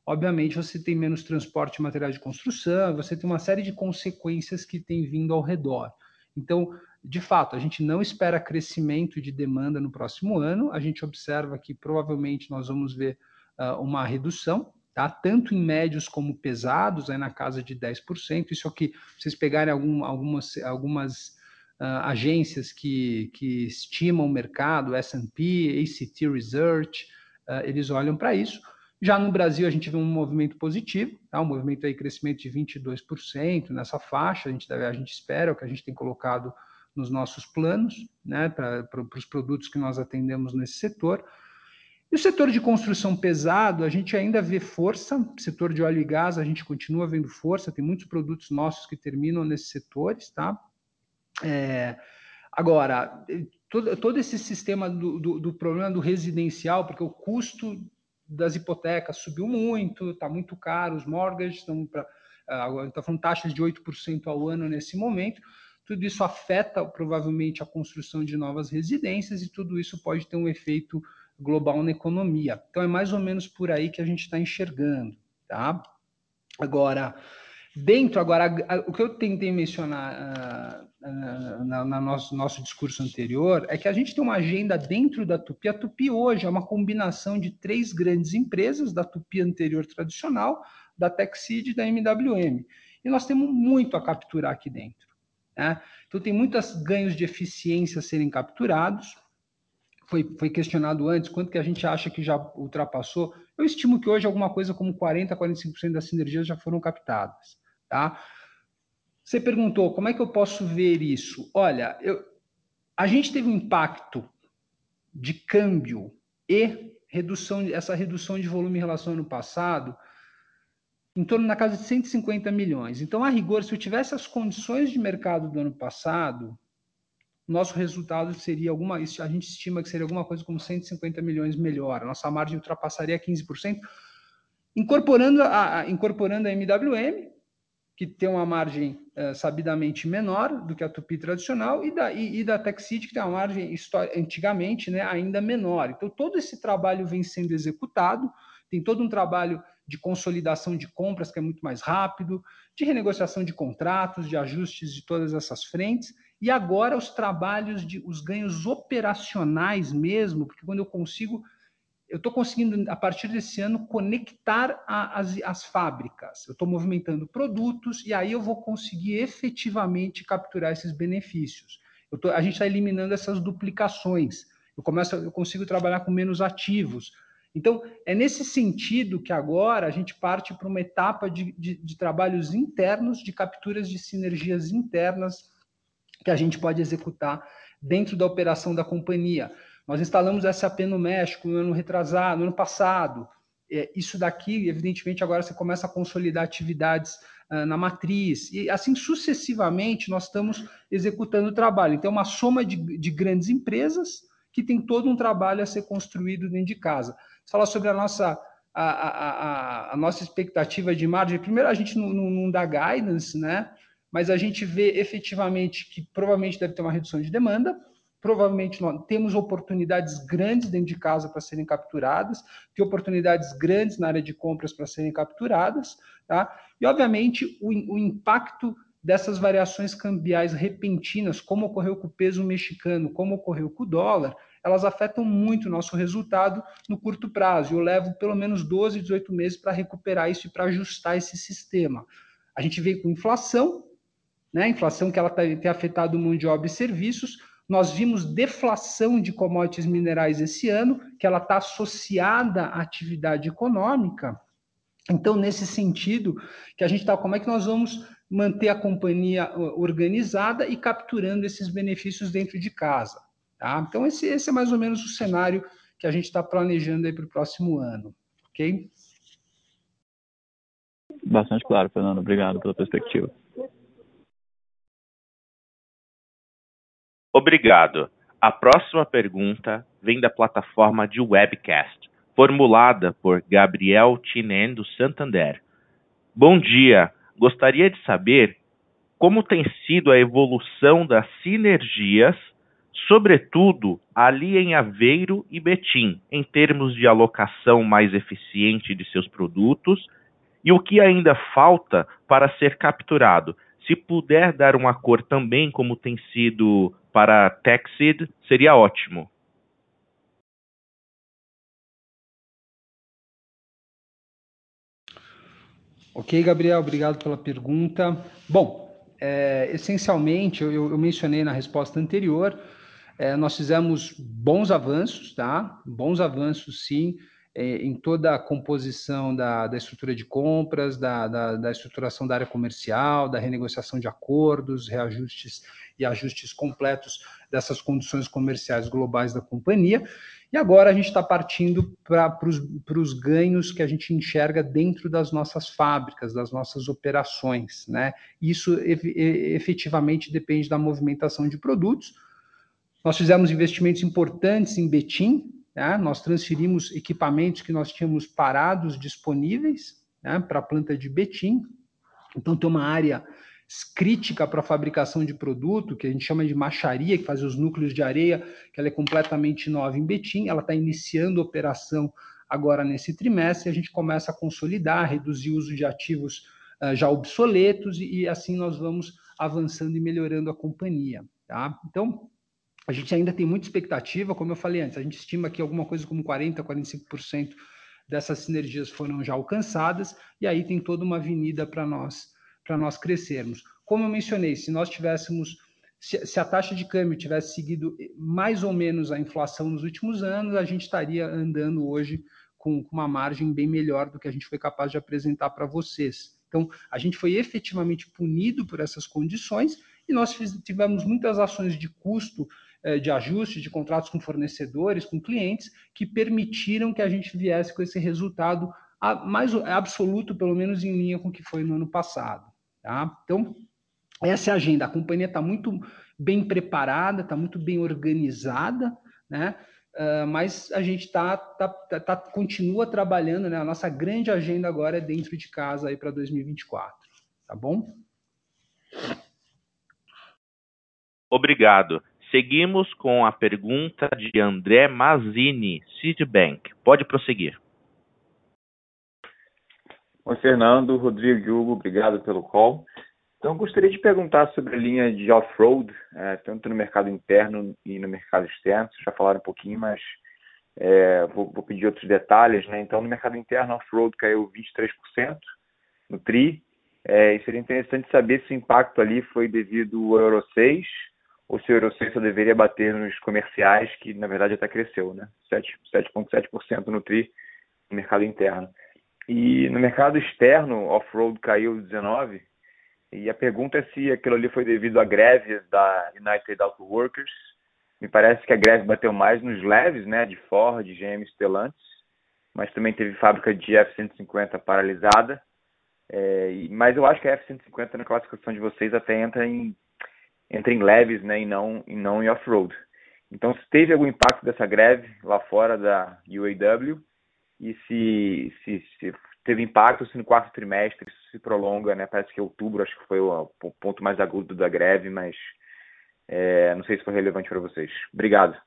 obviamente você tem menos transporte de materiais de construção, você tem uma série de consequências que tem vindo ao redor. Então, de fato, a gente não espera crescimento de demanda no próximo ano, a gente observa que provavelmente nós vamos ver uma redução, tá? Tanto em médios como pesados, aí na casa de 10%. Isso aqui, vocês pegarem algumas agências que estimam o mercado, S&P, ACT Research, eles olham para isso. Já no Brasil, a gente vê um movimento positivo, tá? Um movimento aí, crescimento de 22% nessa faixa, a gente espera, é o que a gente tem colocado nos nossos planos, né, para os produtos que nós atendemos nesse setor. E o setor de construção pesado, a gente ainda vê força, setor de óleo e gás, a gente continua vendo força, tem muitos produtos nossos que terminam nesses setores, tá? Agora, todo esse sistema do problema do residencial, porque o custo das hipotecas subiu muito, está muito caro, os mortgages estão agora está falando taxas de 8% ao ano nesse momento, tudo isso afeta provavelmente a construção de novas residências e tudo isso pode ter um efeito global na economia. Então é mais ou menos por aí que a gente está enxergando, tá? Agora, o que eu tentei mencionar no nosso discurso anterior é que a gente tem uma agenda dentro da Tupy. A Tupy hoje é uma combinação de 3 grandes empresas, da Tupy anterior tradicional, da Texid e da MWM. E nós temos muito a capturar aqui dentro, né? Então tem muitos ganhos de eficiência a serem capturados. Foi questionado antes quanto que a gente acha que já ultrapassou. Eu estimo que hoje alguma coisa como 40% a 45% das sinergias já foram captadas, tá? Você perguntou como é que eu posso ver isso? Olha, a gente teve um impacto de câmbio e essa redução de volume em relação ao ano passado em torno da casa de 150 milhões. Então, a rigor, se eu tivesse as condições de mercado do ano passado, nosso resultado seria a gente estima que seria alguma coisa como 150 milhões melhor. A nossa margem ultrapassaria 15%, incorporando a MWM, que tem uma margem sabidamente menor do que a Tupy tradicional, e da Texid, que tem uma margem antigamente, né, ainda menor. Então, todo esse trabalho vem sendo executado, tem todo um trabalho de consolidação de compras, que é muito mais rápido, de renegociação de contratos, de ajustes de todas essas frentes, e agora os trabalhos os ganhos operacionais mesmo, porque quando eu estou conseguindo, a partir desse ano, conectar as fábricas. Eu estou movimentando produtos e aí eu vou conseguir efetivamente capturar esses benefícios. A gente está eliminando essas duplicações. Eu consigo trabalhar com menos ativos. Então, é nesse sentido que agora a gente parte para uma etapa de trabalhos internos, de capturas de sinergias internas que a gente pode executar dentro da operação da companhia. Nós instalamos SAP no México no ano passado. Isso daqui, evidentemente, agora você começa a consolidar atividades na matriz. E assim sucessivamente nós estamos executando o trabalho. Então, é uma soma de grandes empresas que tem todo um trabalho a ser construído dentro de casa. Você fala sobre a nossa expectativa de margem. Primeiro, a gente não dá guidance, né? Mas a gente vê efetivamente que provavelmente deve ter uma redução de demanda, provavelmente nós temos oportunidades grandes dentro de casa para serem capturadas, tem oportunidades grandes na área de compras para serem capturadas, tá? E, obviamente, o impacto dessas variações cambiais repentinas, como ocorreu com o peso mexicano, como ocorreu com o dólar, elas afetam muito o nosso resultado no curto prazo. Eu levo pelo menos 12, 18 meses para recuperar isso e para ajustar esse sistema. A gente veio com inflação, né? Inflação que ela tem afetado mão de obra e serviços. Nós vimos deflação de commodities minerais esse ano, que ela está associada à atividade econômica. Então, nesse sentido, que a gente está, como é que nós vamos manter a companhia organizada e capturando esses benefícios dentro de casa, tá? Então, esse é mais ou menos o cenário que a gente está planejando aí para o próximo ano, ok? Bastante claro, Fernando. Obrigado pela perspectiva. Obrigado. A próxima pergunta vem da plataforma de webcast, formulada por Gabriel Tinen, do Santander. Bom dia. Gostaria de saber como tem sido a evolução das sinergias sobretudo ali em Aveiro e Betim, em termos de alocação mais eficiente de seus produtos, e o que ainda falta para ser capturado. Se puder dar uma cor também, como tem sido para Techseed, seria ótimo. Ok, Gabriel, obrigado pela pergunta. Bom, essencialmente, eu mencionei na resposta anterior, nós fizemos bons avanços, tá? Bons avanços, sim, em toda a composição da estrutura de compras, da estruturação da área comercial, da renegociação de acordos, reajustes e ajustes completos dessas condições comerciais globais da companhia. E agora a gente está partindo para os ganhos que a gente enxerga dentro das nossas fábricas, das nossas operações, né? Isso efetivamente depende da movimentação de produtos. Nós fizemos investimentos importantes em Betim, né? Nós transferimos equipamentos que nós tínhamos parados disponíveis, né, para a planta de Betim. Então tem uma área crítica para a fabricação de produto, que a gente chama de macharia, que faz os núcleos de areia, que ela é completamente nova em Betim, ela está iniciando operação agora nesse trimestre, e a gente começa a consolidar, reduzir o uso de ativos já obsoletos, e assim nós vamos avançando e melhorando a companhia. Tá? Então, a gente ainda tem muita expectativa, como eu falei antes, a gente estima que alguma coisa como 40%, 45% dessas sinergias foram já alcançadas, e aí tem toda uma avenida para nós crescermos. Como eu mencionei, se nós tivéssemos, se a taxa de câmbio tivesse seguido mais ou menos a inflação nos últimos anos, a gente estaria andando hoje com uma margem bem melhor do que a gente foi capaz de apresentar para vocês. Então, a gente foi efetivamente punido por essas condições e nós tivemos muitas ações de custo, de ajuste, de contratos com fornecedores, com clientes, que permitiram que a gente viesse com esse resultado mais absoluto, pelo menos em linha com o que foi no ano passado. Tá? Então, essa é a agenda. A companhia está muito bem preparada, está muito bem organizada, né? Mas a gente continua trabalhando, né? A nossa grande agenda agora é dentro de casa aí para 2024, tá bom? Obrigado. Seguimos com a pergunta de André Mazzini, Citibank. Pode prosseguir. Oi, Fernando, Rodrigo e Hugo, obrigado pelo call. Então, gostaria de perguntar sobre a linha de off-road, tanto no mercado interno e no mercado externo. Vocês já falaram um pouquinho, mas vou pedir outros detalhes, né? Então, no mercado interno, off-road caiu 23% no TRI. E seria interessante saber se o impacto ali foi devido ao Euro 6 ou se o Euro 6 só deveria bater nos comerciais, que na verdade até cresceu, né? 7,7% no TRI no mercado interno. E no mercado externo, off-road caiu 19%. E a pergunta é se aquilo ali foi devido à greve da United Auto Workers. Me parece que a greve bateu mais nos leves, né, de Ford, GM e Stellantis, mas também teve fábrica de F-150 paralisada. Mas eu acho que a F-150 na classificação de vocês até entra em leves, né, e não em off-road. Então, se teve algum impacto dessa greve lá fora da UAW e se teve impacto, se no quarto trimestre isso se prolonga, né? Parece que outubro acho que foi o ponto mais agudo da greve, mas não sei se foi relevante para vocês. Obrigado.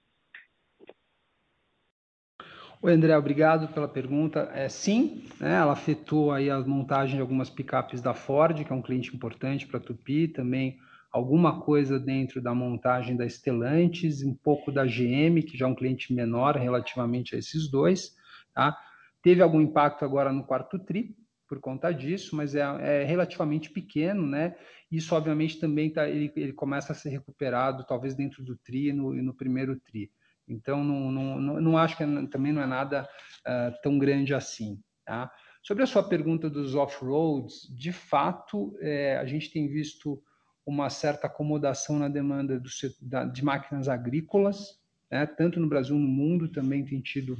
Oi, André, obrigado pela pergunta. Sim, né, ela afetou aí a montagem de algumas picapes da Ford, que é um cliente importante para a Tupi, também alguma coisa dentro da montagem da Stellantis, um pouco da GM, que já é um cliente menor relativamente a esses dois, tá? Teve algum impacto agora no quarto TRI, por conta disso, mas é relativamente pequeno, né? Isso, obviamente, também ele começa a ser recuperado, talvez dentro do TRI e no primeiro TRI. Então, não acho que também não é nada tão grande assim. Tá? Sobre a sua pergunta dos off-roads, de fato, a gente tem visto uma certa acomodação na demanda de máquinas agrícolas, né? Tanto no Brasil, no mundo, também tem tido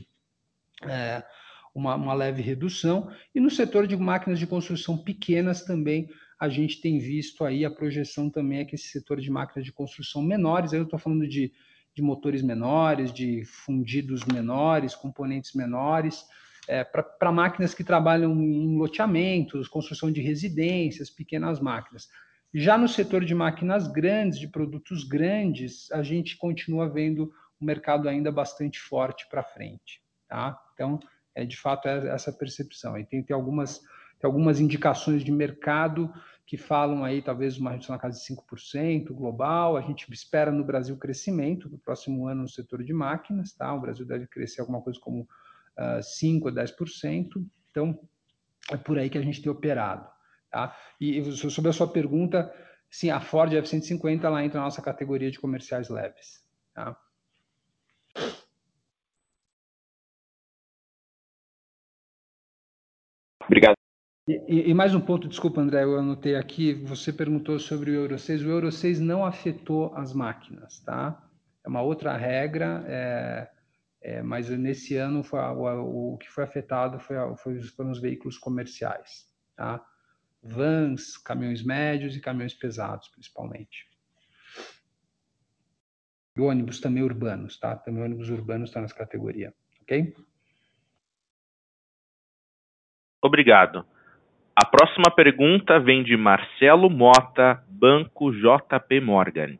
uma leve redução. E no setor de máquinas de construção pequenas também, a gente tem visto aí a projeção também é que esse setor de máquinas de construção menores, aí eu estou falando de motores menores, de fundidos menores, componentes menores, para máquinas que trabalham em loteamentos, construção de residências, pequenas máquinas. Já no setor de máquinas grandes, de produtos grandes, a gente continua vendo o mercado ainda bastante forte para frente. Tá? Então, de fato, é essa percepção. E tem algumas indicações de mercado que falam aí talvez uma redução na casa de 5% global. A gente espera no Brasil crescimento no próximo ano no setor de máquinas. Tá? O Brasil deve crescer alguma coisa como 5% a 10%. Então, é por aí que a gente tem operado. Tá? E sobre a sua pergunta, sim, a Ford F-150 ela entra na nossa categoria de comerciais leves. Tá? Obrigado. E mais um ponto, desculpa, André, eu anotei aqui, você perguntou sobre o Euro 6. O Euro 6 não afetou as máquinas, tá? É uma outra regra, mas nesse ano o que foi afetado foram os veículos comerciais, tá? Vans, caminhões médios e caminhões pesados, principalmente. E ônibus também urbanos, tá? Também ônibus urbanos está nessa categoria, ok? Obrigado. A próxima pergunta vem de Marcelo Mota, Banco JP Morgan.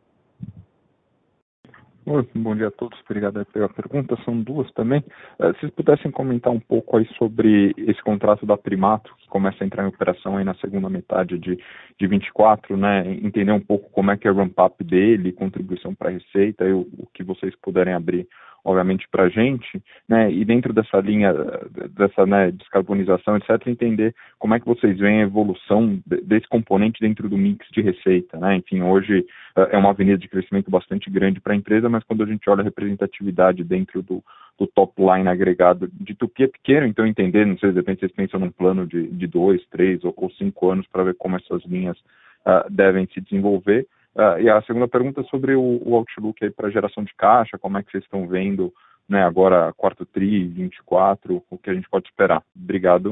Oi, bom dia a todos, obrigado pela pergunta, são duas também. Se vocês pudessem comentar um pouco aí sobre esse contrato da Primato, que começa a entrar em operação aí na segunda metade de 24, né, entender um pouco como é que é o ramp-up dele, contribuição para a receita, e o que vocês puderem abrir, obviamente, para a gente, né, e dentro dessa linha, dessa, né, descarbonização, etc., entender como é que vocês veem a evolução desse componente dentro do mix de receita, né, enfim, hoje é uma avenida de crescimento bastante grande para a empresa, mas quando a gente olha a representatividade dentro do top line agregado de Tupy é pequeno, então entender, não sei, de repente vocês pensam num plano de 2, 3 ou 5 anos para ver como essas linhas devem se desenvolver. E a segunda pergunta é sobre o outlook aí para geração de caixa, como é que vocês estão vendo, né, agora quarto tri, 24, o que a gente pode esperar. Obrigado.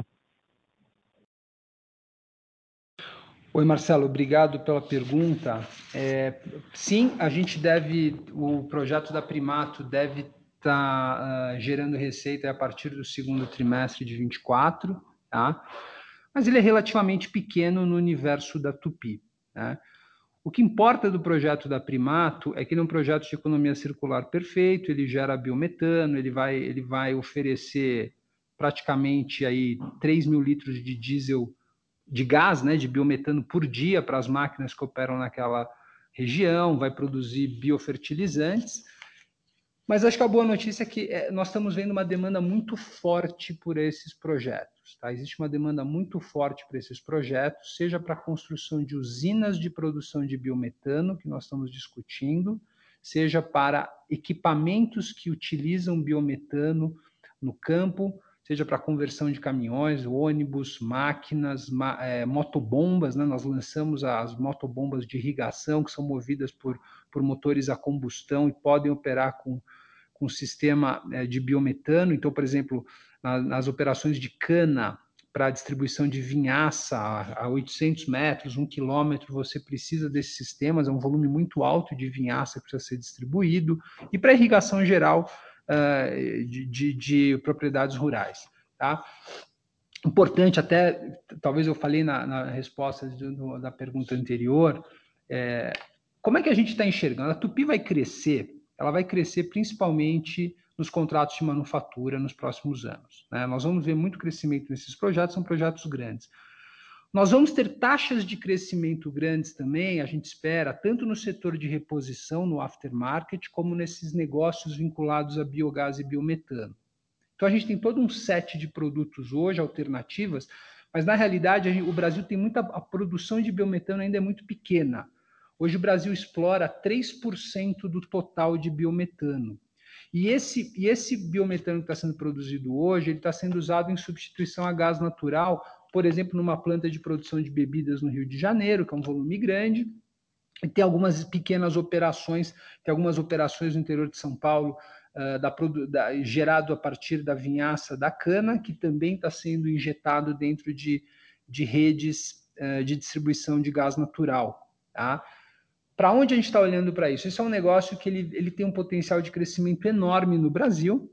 Oi, Marcelo, obrigado pela pergunta. Sim, o projeto da Primato deve estar gerando receita a partir do segundo trimestre de 24, tá? Mas ele é relativamente pequeno no universo da Tupy, né? O que importa do projeto da Primato é que ele é um projeto de economia circular perfeito, ele gera biometano, ele vai oferecer praticamente aí 3 mil litros de diesel, de gás, né, de biometano por dia para as máquinas que operam naquela região, vai produzir biofertilizantes. Mas acho que a boa notícia é que nós estamos vendo uma demanda muito forte por esses projetos. Tá? Existe uma demanda muito forte por esses projetos, seja para a construção de usinas de produção de biometano, que nós estamos discutindo, seja para equipamentos que utilizam biometano no campo, seja para conversão de caminhões, ônibus, máquinas, motobombas, né? Nós lançamos as motobombas de irrigação, que são movidas por motores a combustão e podem operar com sistema de biometano. Então, por exemplo, nas operações de cana para distribuição de vinhaça a 800 metros, 1 quilômetro, você precisa desses sistemas, é um volume muito alto de vinhaça que precisa ser distribuído, e para irrigação geral de propriedades rurais. Tá? Importante, até, talvez eu falei na resposta da pergunta anterior, como é que a gente está enxergando? A Tupy vai crescer, ela vai crescer principalmente nos contratos de manufatura nos próximos anos, né? Nós vamos ver muito crescimento nesses projetos, são projetos grandes. Nós vamos ter taxas de crescimento grandes também, a gente espera, tanto no setor de reposição, no aftermarket, como nesses negócios vinculados a biogás e biometano. Então, a gente tem todo um set de produtos hoje, alternativas, mas, na realidade, o Brasil tem a produção de biometano ainda é muito pequena. Hoje, o Brasil explora 3% do total de biometano. E esse biometano que está sendo produzido hoje, ele está sendo usado em substituição a gás natural, por exemplo, numa planta de produção de bebidas no Rio de Janeiro, que é um volume grande, e tem algumas pequenas operações, tem algumas operações no interior de São Paulo, gerado a partir da vinhaça da cana, que também está sendo injetado dentro de redes de distribuição de gás natural. Tá? Para onde a gente está olhando para isso? Isso é um negócio que ele tem um potencial de crescimento enorme no Brasil,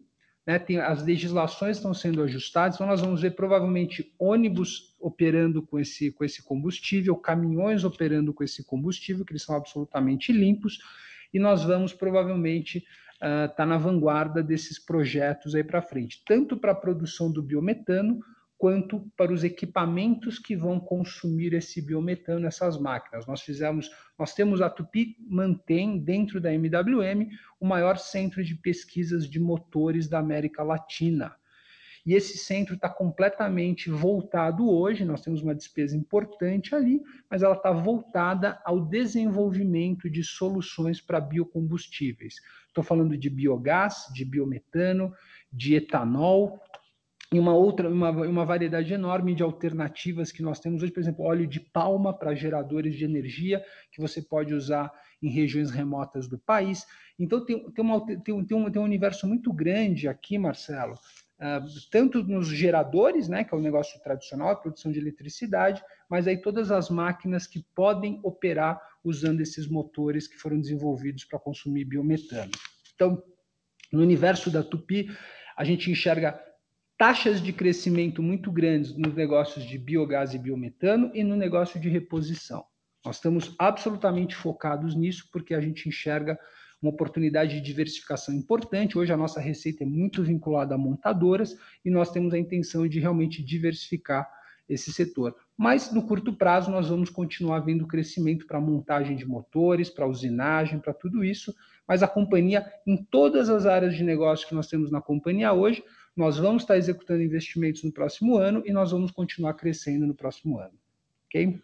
né, as legislações estão sendo ajustadas, então nós vamos ver provavelmente ônibus operando com esse combustível, caminhões operando com esse combustível, que eles são absolutamente limpos, e nós vamos provavelmente estar na vanguarda desses projetos aí para frente, tanto para a produção do biometano, quanto para os equipamentos que vão consumir esse biometano nessas máquinas. Nós temos a Tupy mantém dentro da MWM o maior centro de pesquisas de motores da América Latina. E esse centro está completamente voltado hoje, nós temos uma despesa importante ali, mas ela está voltada ao desenvolvimento de soluções para biocombustíveis. Estou falando de biogás, de biometano, de etanol, e uma variedade enorme de alternativas que nós temos hoje, por exemplo, óleo de palma para geradores de energia, que você pode usar em regiões remotas do país. Então, tem um universo muito grande aqui, Marcelo, tanto nos geradores, né, que é o negócio tradicional, a produção de eletricidade, mas aí todas as máquinas que podem operar usando esses motores que foram desenvolvidos para consumir biometano. Então, no universo da Tupy, a gente enxerga taxas de crescimento muito grandes nos negócios de biogás e biometano e no negócio de reposição. Nós estamos absolutamente focados nisso porque a gente enxerga uma oportunidade de diversificação importante. Hoje a nossa receita é muito vinculada a montadoras e nós temos a intenção de realmente diversificar esse setor. Mas no curto prazo nós vamos continuar vendo crescimento para montagem de motores, para usinagem, para tudo isso, mas a companhia, em todas as áreas de negócio que nós temos na companhia hoje, nós vamos estar executando investimentos no próximo ano e nós vamos continuar crescendo no próximo ano. Ok?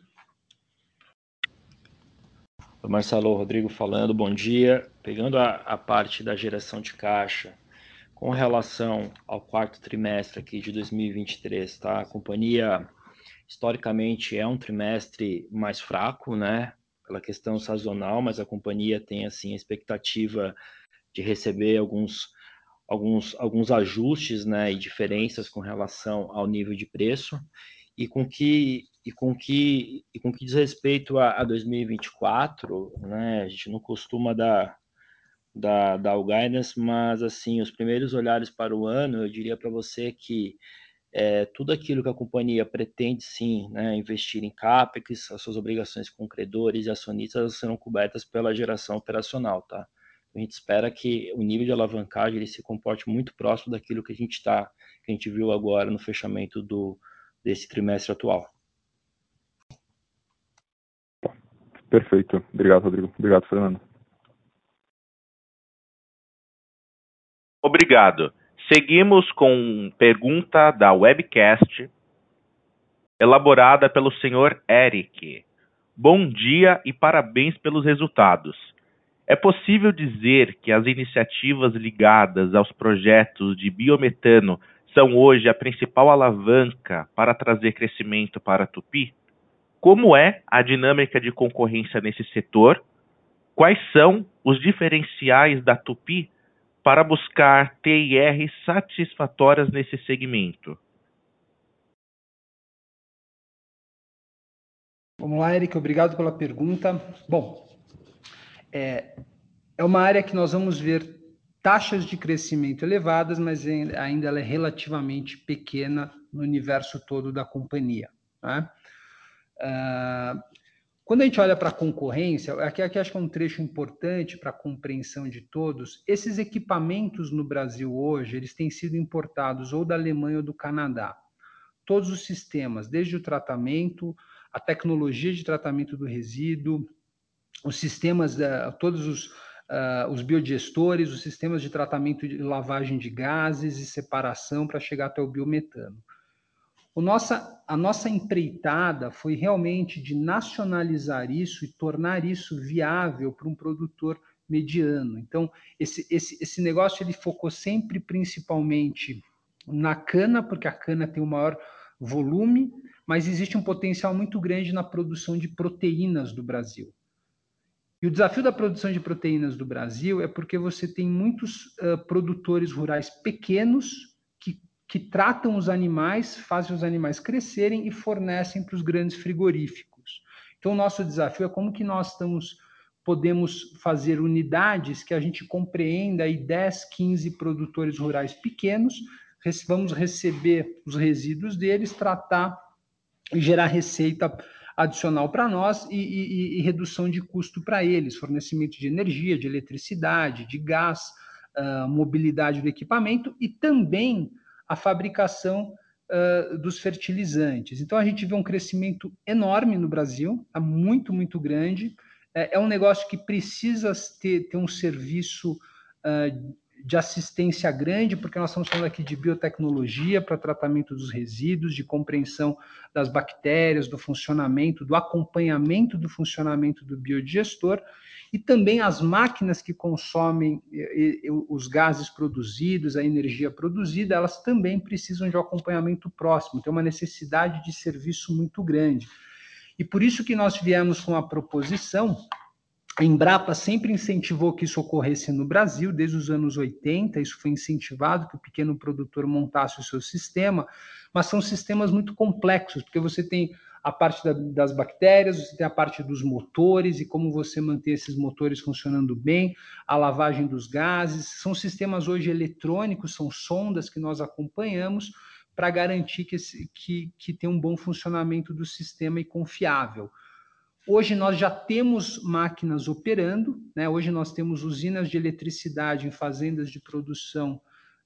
Marcelo, Rodrigo falando, bom dia. Pegando a parte da geração de caixa, com relação ao quarto trimestre aqui de 2023, tá? A companhia, historicamente, é um trimestre mais fraco, né? Pela questão sazonal, mas a companhia tem, assim, a expectativa de receber alguns ajustes, né, e diferenças com relação ao nível de preço, e com que diz respeito a 2024, né, a gente não costuma dar o guidance, mas assim, os primeiros olhares para o ano, eu diria para você que tudo aquilo que a companhia pretende sim, né, investir em CAPEX, as suas obrigações com credores e acionistas serão cobertas pela geração operacional, tá? A gente espera que o nível de alavancagem ele se comporte muito próximo daquilo que a gente viu agora no fechamento desse trimestre atual. Perfeito. Obrigado, Rodrigo. Obrigado, Fernando. Obrigado. Seguimos com pergunta da webcast, elaborada pelo senhor Eric. Bom dia e parabéns pelos resultados. É possível dizer que as iniciativas ligadas aos projetos de biometano são hoje a principal alavanca para trazer crescimento para a Tupy? Como é a dinâmica de concorrência nesse setor? Quais são os diferenciais da Tupy para buscar TIR satisfatórias nesse segmento? Vamos lá, Eric, obrigado pela pergunta. Bom, é uma área que nós vamos ver taxas de crescimento elevadas, mas ainda ela é relativamente pequena no universo todo da companhia, né? Quando a gente olha para a concorrência, aqui acho que é um trecho importante para a compreensão de todos, esses equipamentos no Brasil hoje, eles têm sido importados ou da Alemanha ou do Canadá. Todos os sistemas, desde o tratamento, a tecnologia de tratamento do resíduo, os sistemas, todos os biodigestores, os sistemas de tratamento de lavagem de gases e separação para chegar até o biometano. A nossa empreitada foi realmente de nacionalizar isso e tornar isso viável para um produtor mediano. Então, esse negócio ele focou sempre principalmente na cana, porque a cana tem o maior volume, mas existe um potencial muito grande na produção de proteínas do Brasil. E o desafio da produção de proteínas do Brasil é porque você tem muitos produtores rurais pequenos que tratam os animais, fazem os animais crescerem e fornecem para os grandes frigoríficos. Então, o nosso desafio é como que nós estamos podemos fazer unidades que a gente compreenda aí 10, 15 produtores rurais pequenos, vamos receber os resíduos deles, tratar e gerar receita adicional para nós e redução de custo para eles, fornecimento de energia, de eletricidade, de gás, mobilidade do equipamento e também a fabricação dos fertilizantes. Então, a gente vê um crescimento enorme no Brasil, tá muito, muito grande. É um negócio que precisa ter um serviço de assistência grande, porque nós estamos falando aqui de biotecnologia para tratamento dos resíduos, de compreensão das bactérias, do funcionamento, do acompanhamento do funcionamento do biodigestor, e também as máquinas que consomem os gases produzidos, a energia produzida, elas também precisam de um acompanhamento próximo, tem uma necessidade de serviço muito grande. E por isso que nós viemos com a proposição. A Embrapa sempre incentivou que isso ocorresse no Brasil, desde os anos 80, isso foi incentivado, que o pequeno produtor montasse o seu sistema, mas são sistemas muito complexos, porque você tem a parte das bactérias, você tem a parte dos motores e como você manter esses motores funcionando bem, a lavagem dos gases, são sistemas hoje eletrônicos, são sondas que nós acompanhamos para garantir que tem um bom funcionamento do sistema e confiável. Hoje nós já temos máquinas operando, né? Hoje nós temos usinas de eletricidade em fazendas de produção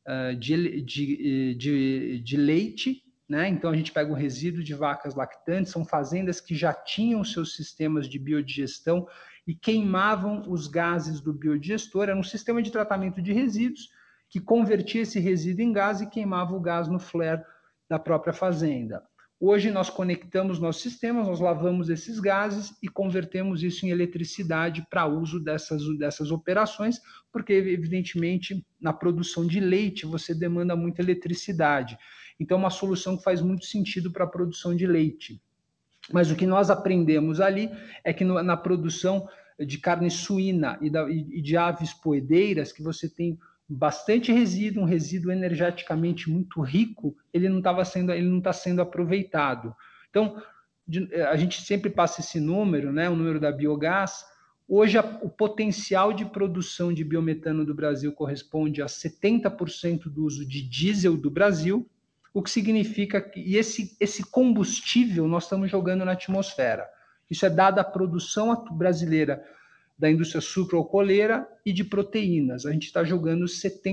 de leite, né? Então a gente pega o resíduo de vacas lactantes, são fazendas que já tinham seus sistemas de biodigestão e queimavam os gases do biodigestor, era um sistema de tratamento de resíduos que convertia esse resíduo em gás e queimava o gás no flare da própria fazenda. Hoje nós conectamos nossos sistemas, nós lavamos esses gases e convertemos isso em eletricidade para uso dessas operações, porque, evidentemente, na produção de leite você demanda muita eletricidade. Então, é uma solução que faz muito sentido para a produção de leite. Mas o que nós aprendemos ali é que na produção de carne suína e de aves poedeiras, que você tem bastante resíduo, um resíduo energeticamente muito rico, ele não está sendo aproveitado. Então, a gente sempre passa esse número, né, o número da biogás. Hoje, o potencial de produção de biometano do Brasil corresponde a 70% do uso de diesel do Brasil, o que significa que esse combustível nós estamos jogando na atmosfera. Isso é dado à produção brasileira da indústria sucroalcooleira e de proteínas. A gente está jogando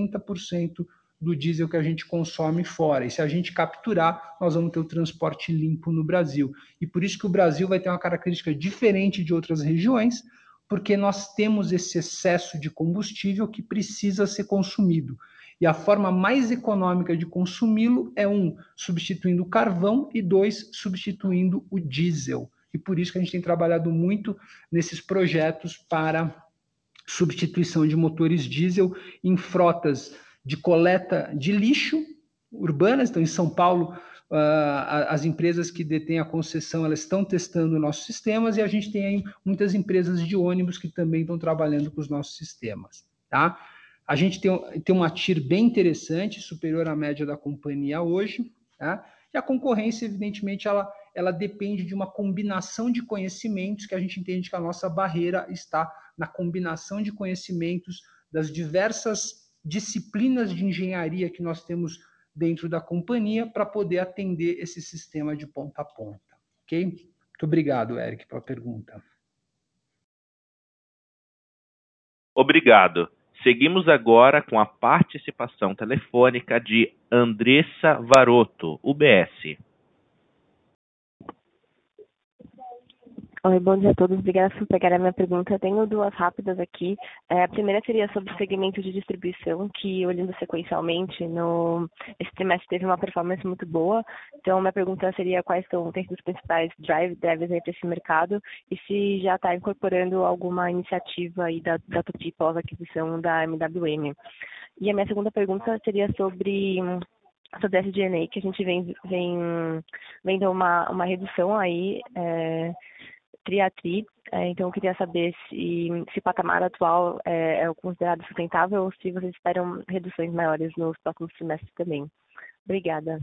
70% do diesel que a gente consome fora. E se a gente capturar, nós vamos ter o transporte limpo no Brasil. E por isso que o Brasil vai ter uma característica diferente de outras regiões, porque nós temos esse excesso de combustível que precisa ser consumido. E a forma mais econômica de consumi-lo é, substituindo o carvão e 2, substituindo o diesel. E por isso que a gente tem trabalhado muito nesses projetos para substituição de motores diesel em frotas de coleta de lixo urbanas. Então, em São Paulo, as empresas que detêm a concessão, elas estão testando nossos sistemas e a gente tem aí muitas empresas de ônibus que também estão trabalhando com os nossos sistemas, tá? A gente tem uma TIR bem interessante, superior à média da companhia hoje, tá? E a concorrência, evidentemente, ela depende de uma combinação de conhecimentos, que a gente entende que a nossa barreira está na combinação de conhecimentos das diversas disciplinas de engenharia que nós temos dentro da companhia para poder atender esse sistema de ponta a ponta. Ok? Muito obrigado, Eric, pela pergunta. Obrigado. Seguimos agora com a participação telefônica de Andressa Varotto, UBS. Oi, bom dia a todos. Obrigada por pegar a minha pergunta. Eu tenho duas rápidas aqui. A primeira seria sobre o segmento de distribuição, que, olhando sequencialmente, esse trimestre teve uma performance muito boa. Então, minha pergunta seria quais são os principais drivers para esse mercado e se já está incorporando alguma iniciativa aí da Tupi pós-aquisição da MWM. E a minha segunda pergunta seria sobre a SG&A, que a gente vem vendo uma redução aí, tri. Então, eu queria saber se o patamar atual é considerado sustentável ou se vocês esperam reduções maiores nos próximos trimestres também. Obrigada.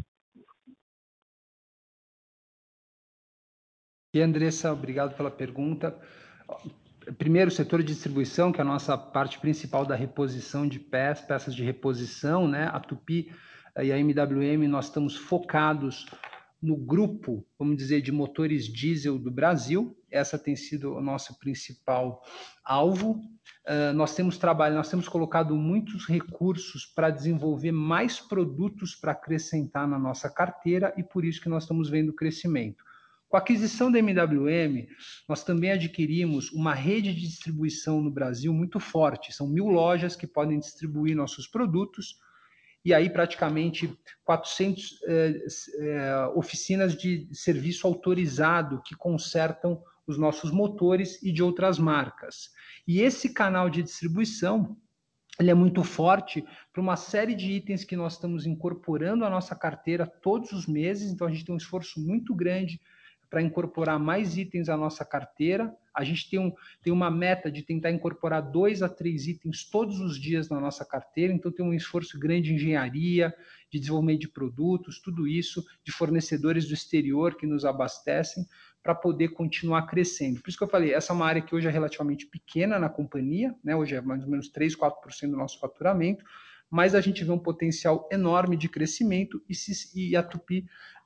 E Andressa, obrigado pela pergunta. Primeiro, o setor de distribuição, que é a nossa parte principal da reposição de peças de reposição, né? A Tupy e a MWM, nós estamos focados no grupo, vamos dizer, de motores diesel do Brasil. Essa tem sido o nosso principal alvo. Nós temos colocado muitos recursos para desenvolver mais produtos para acrescentar na nossa carteira e por isso que nós estamos vendo crescimento. Com a aquisição da MWM, nós também adquirimos uma rede de distribuição no Brasil muito forte. São 1.000 lojas que podem distribuir nossos produtos e aí praticamente 400 oficinas de serviço autorizado que consertam os nossos motores e de outras marcas. E esse canal de distribuição, ele é muito forte para uma série de itens que nós estamos incorporando à nossa carteira todos os meses, então a gente tem um esforço muito grande para incorporar mais itens à nossa carteira. A gente tem uma meta de tentar incorporar 2 a 3 itens todos os dias na nossa carteira, então tem um esforço grande de engenharia, de desenvolvimento de produtos, tudo isso, de fornecedores do exterior que nos abastecem, para poder continuar crescendo. Por isso que eu falei, essa é uma área que hoje é relativamente pequena na companhia, né? Hoje é mais ou menos 3, 4% do nosso faturamento, mas a gente vê um potencial enorme de crescimento e a Tupy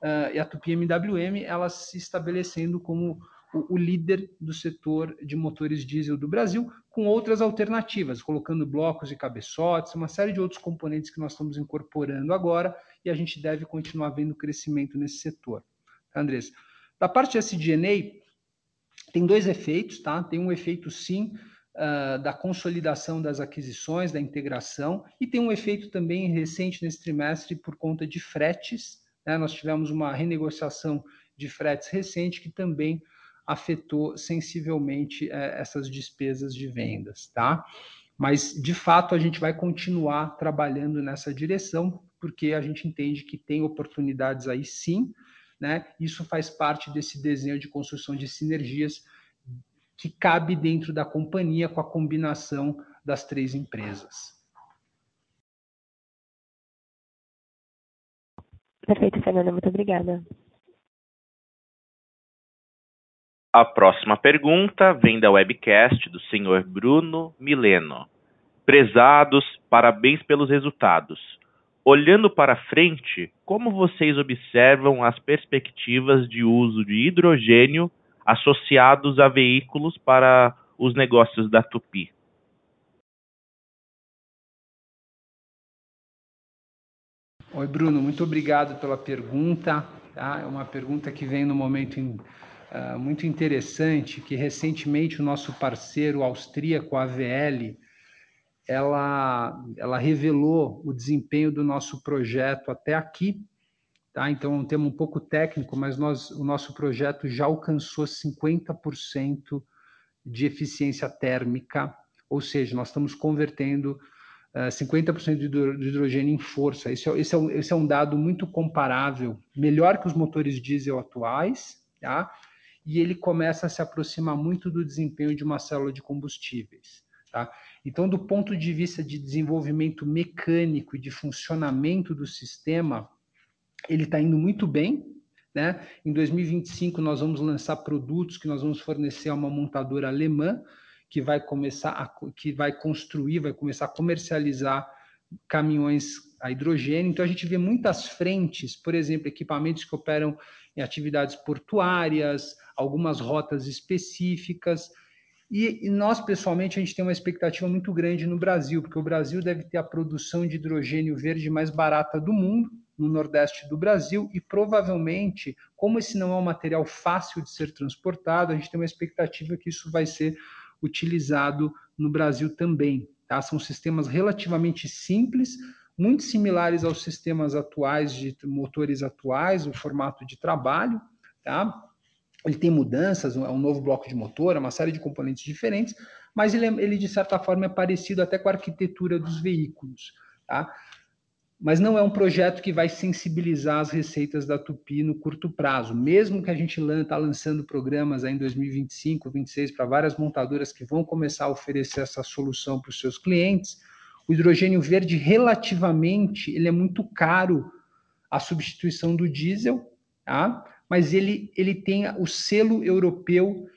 MWM, ela se estabelecendo como o líder do setor de motores diesel do Brasil, com outras alternativas, colocando blocos e cabeçotes, uma série de outros componentes que nós estamos incorporando agora, e a gente deve continuar vendo crescimento nesse setor. Andrés, da parte de SG&A, tem 2 efeitos, tá? Tem um efeito, sim, da consolidação das aquisições, da integração, e tem um efeito também recente nesse trimestre por conta de fretes, né? Nós tivemos uma renegociação de fretes recente que também afetou sensivelmente essas despesas de vendas, tá? Mas, de fato, a gente vai continuar trabalhando nessa direção, porque a gente entende que tem oportunidades aí sim, né? Isso faz parte desse desenho de construção de sinergias que cabe dentro da companhia com a combinação das 3 empresas. Perfeito, Fernanda, muito obrigada. A próxima pergunta vem da webcast do senhor Bruno Mileno. Prezados, parabéns pelos resultados. Olhando para frente, como vocês observam as perspectivas de uso de hidrogênio associados a veículos para os negócios da Tupy? Oi, Bruno, muito obrigado pela pergunta. Tá? É uma pergunta que vem no momento muito interessante, que recentemente o nosso parceiro austríaco, a AVL, ela revelou o desempenho do nosso projeto até aqui. Tá? Então, é um tema um pouco técnico, mas o nosso projeto já alcançou 50% de eficiência térmica, ou seja, nós estamos convertendo 50% de hidrogênio em força. Esse é um dado muito comparável, melhor que os motores diesel atuais, tá? E ele começa a se aproximar muito do desempenho de uma célula de combustíveis. Tá? Então, do ponto de vista de desenvolvimento mecânico e de funcionamento do sistema, ele está indo muito bem, né? Em 2025, nós vamos lançar produtos que nós vamos fornecer a uma montadora alemã, que vai começar vai começar a comercializar caminhões a hidrogênio. Então, a gente vê muitas frentes, por exemplo, equipamentos que operam em atividades portuárias, algumas rotas específicas. E nós, pessoalmente, a gente tem uma expectativa muito grande no Brasil, porque o Brasil deve ter a produção de hidrogênio verde mais barata do mundo, no Nordeste do Brasil, e provavelmente, como esse não é um material fácil de ser transportado, a gente tem uma expectativa que isso vai ser utilizado no Brasil também. Tá? São sistemas relativamente simples, muito similares aos sistemas atuais, de motores atuais, o formato de trabalho, tá? Ele tem mudanças, é um novo bloco de motor, é uma série de componentes diferentes, mas ele de certa forma é parecido até com a arquitetura dos veículos, tá? Mas não é um projeto que vai sensibilizar as receitas da Tupy no curto prazo. Mesmo que a gente está lançando programas aí em 2025, 2026, para várias montadoras que vão começar a oferecer essa solução para os seus clientes, o hidrogênio verde, relativamente, ele é muito caro a substituição do diesel, tá? Mas ele tem o selo europeu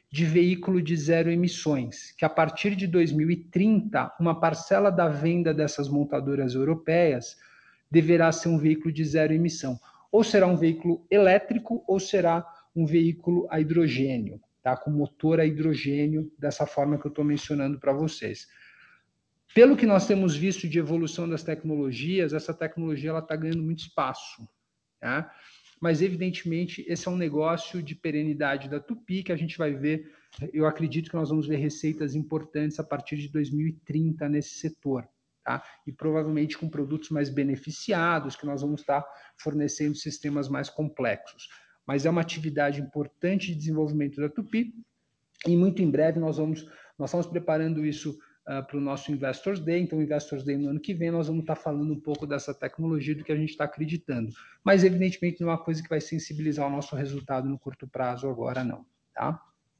de veículo de zero emissões, que a partir de 2030, uma parcela da venda dessas montadoras europeias deverá ser um veículo de zero emissão. Ou será um veículo elétrico ou será um veículo a hidrogênio, tá? Com motor a hidrogênio, dessa forma que eu estou mencionando para vocês. Pelo que nós temos visto de evolução das tecnologias, essa tecnologia está ganhando muito espaço, tá? Mas, evidentemente, esse é um negócio de perenidade da Tupy, que a gente vai ver, eu acredito que nós vamos ver receitas importantes a partir de 2030 nesse setor, tá? E provavelmente com produtos mais beneficiados, que nós vamos estar fornecendo sistemas mais complexos. Mas é uma atividade importante de desenvolvimento da Tupy, e muito em breve nós estamos preparando isso para o nosso Investors Day. Então, o Investors Day no ano que vem, nós vamos estar falando um pouco dessa tecnologia, do que a gente está acreditando. Mas, evidentemente, não é uma coisa que vai sensibilizar o nosso resultado no curto prazo agora, não. Tá?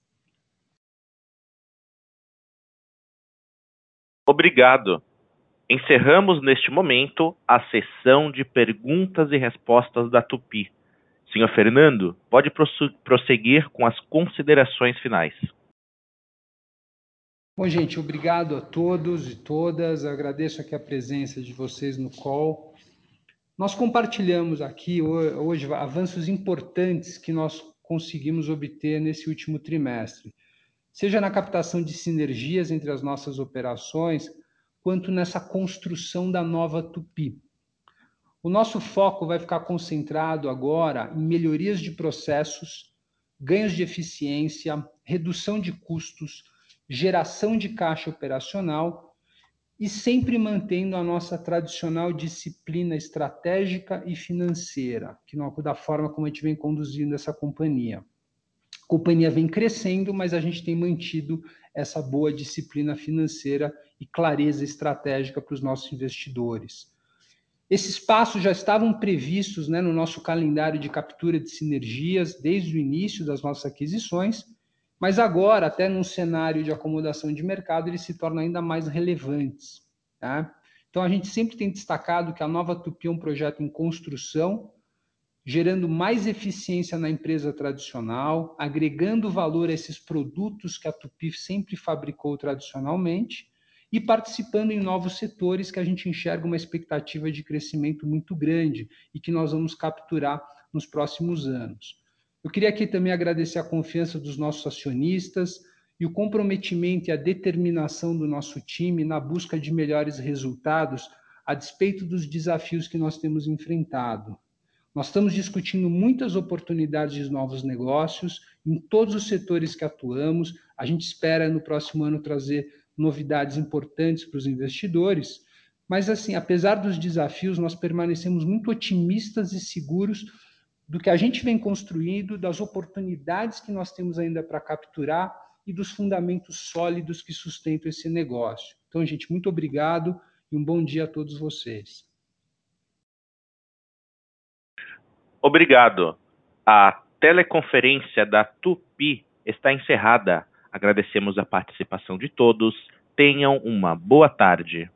Obrigado. Encerramos neste momento a sessão de perguntas e respostas da Tupy. Senhor Fernando, pode prosseguir com as considerações finais. Bom, gente, obrigado a todos e todas. Eu agradeço aqui a presença de vocês no call. Nós compartilhamos aqui hoje avanços importantes que nós conseguimos obter nesse último trimestre, seja na captação de sinergias entre as nossas operações, quanto nessa construção da nova Tupy. O nosso foco vai ficar concentrado agora em melhorias de processos, ganhos de eficiência, redução de custos, geração de caixa operacional e sempre mantendo a nossa tradicional disciplina estratégica e financeira, da forma como a gente vem conduzindo essa companhia. A companhia vem crescendo, mas a gente tem mantido essa boa disciplina financeira e clareza estratégica para os nossos investidores. Esses passos já estavam previstos, no nosso calendário de captura de sinergias desde o início das nossas aquisições, mas agora, até num cenário de acomodação de mercado, eles se tornam ainda mais relevantes. Tá? Então, a gente sempre tem destacado que a nova Tupy é um projeto em construção, gerando mais eficiência na empresa tradicional, agregando valor a esses produtos que a Tupy sempre fabricou tradicionalmente e participando em novos setores que a gente enxerga uma expectativa de crescimento muito grande e que nós vamos capturar nos próximos anos. Eu queria aqui também agradecer a confiança dos nossos acionistas e o comprometimento e a determinação do nosso time na busca de melhores resultados, a despeito dos desafios que nós temos enfrentado. Nós estamos discutindo muitas oportunidades de novos negócios em todos os setores que atuamos. A gente espera no próximo ano trazer novidades importantes para os investidores, mas assim, apesar dos desafios, nós permanecemos muito otimistas e seguros do que a gente vem construindo, das oportunidades que nós temos ainda para capturar e dos fundamentos sólidos que sustentam esse negócio. Então, gente, muito obrigado e um bom dia a todos vocês. Obrigado. A teleconferência da Tupy está encerrada. Agradecemos a participação de todos. Tenham uma boa tarde.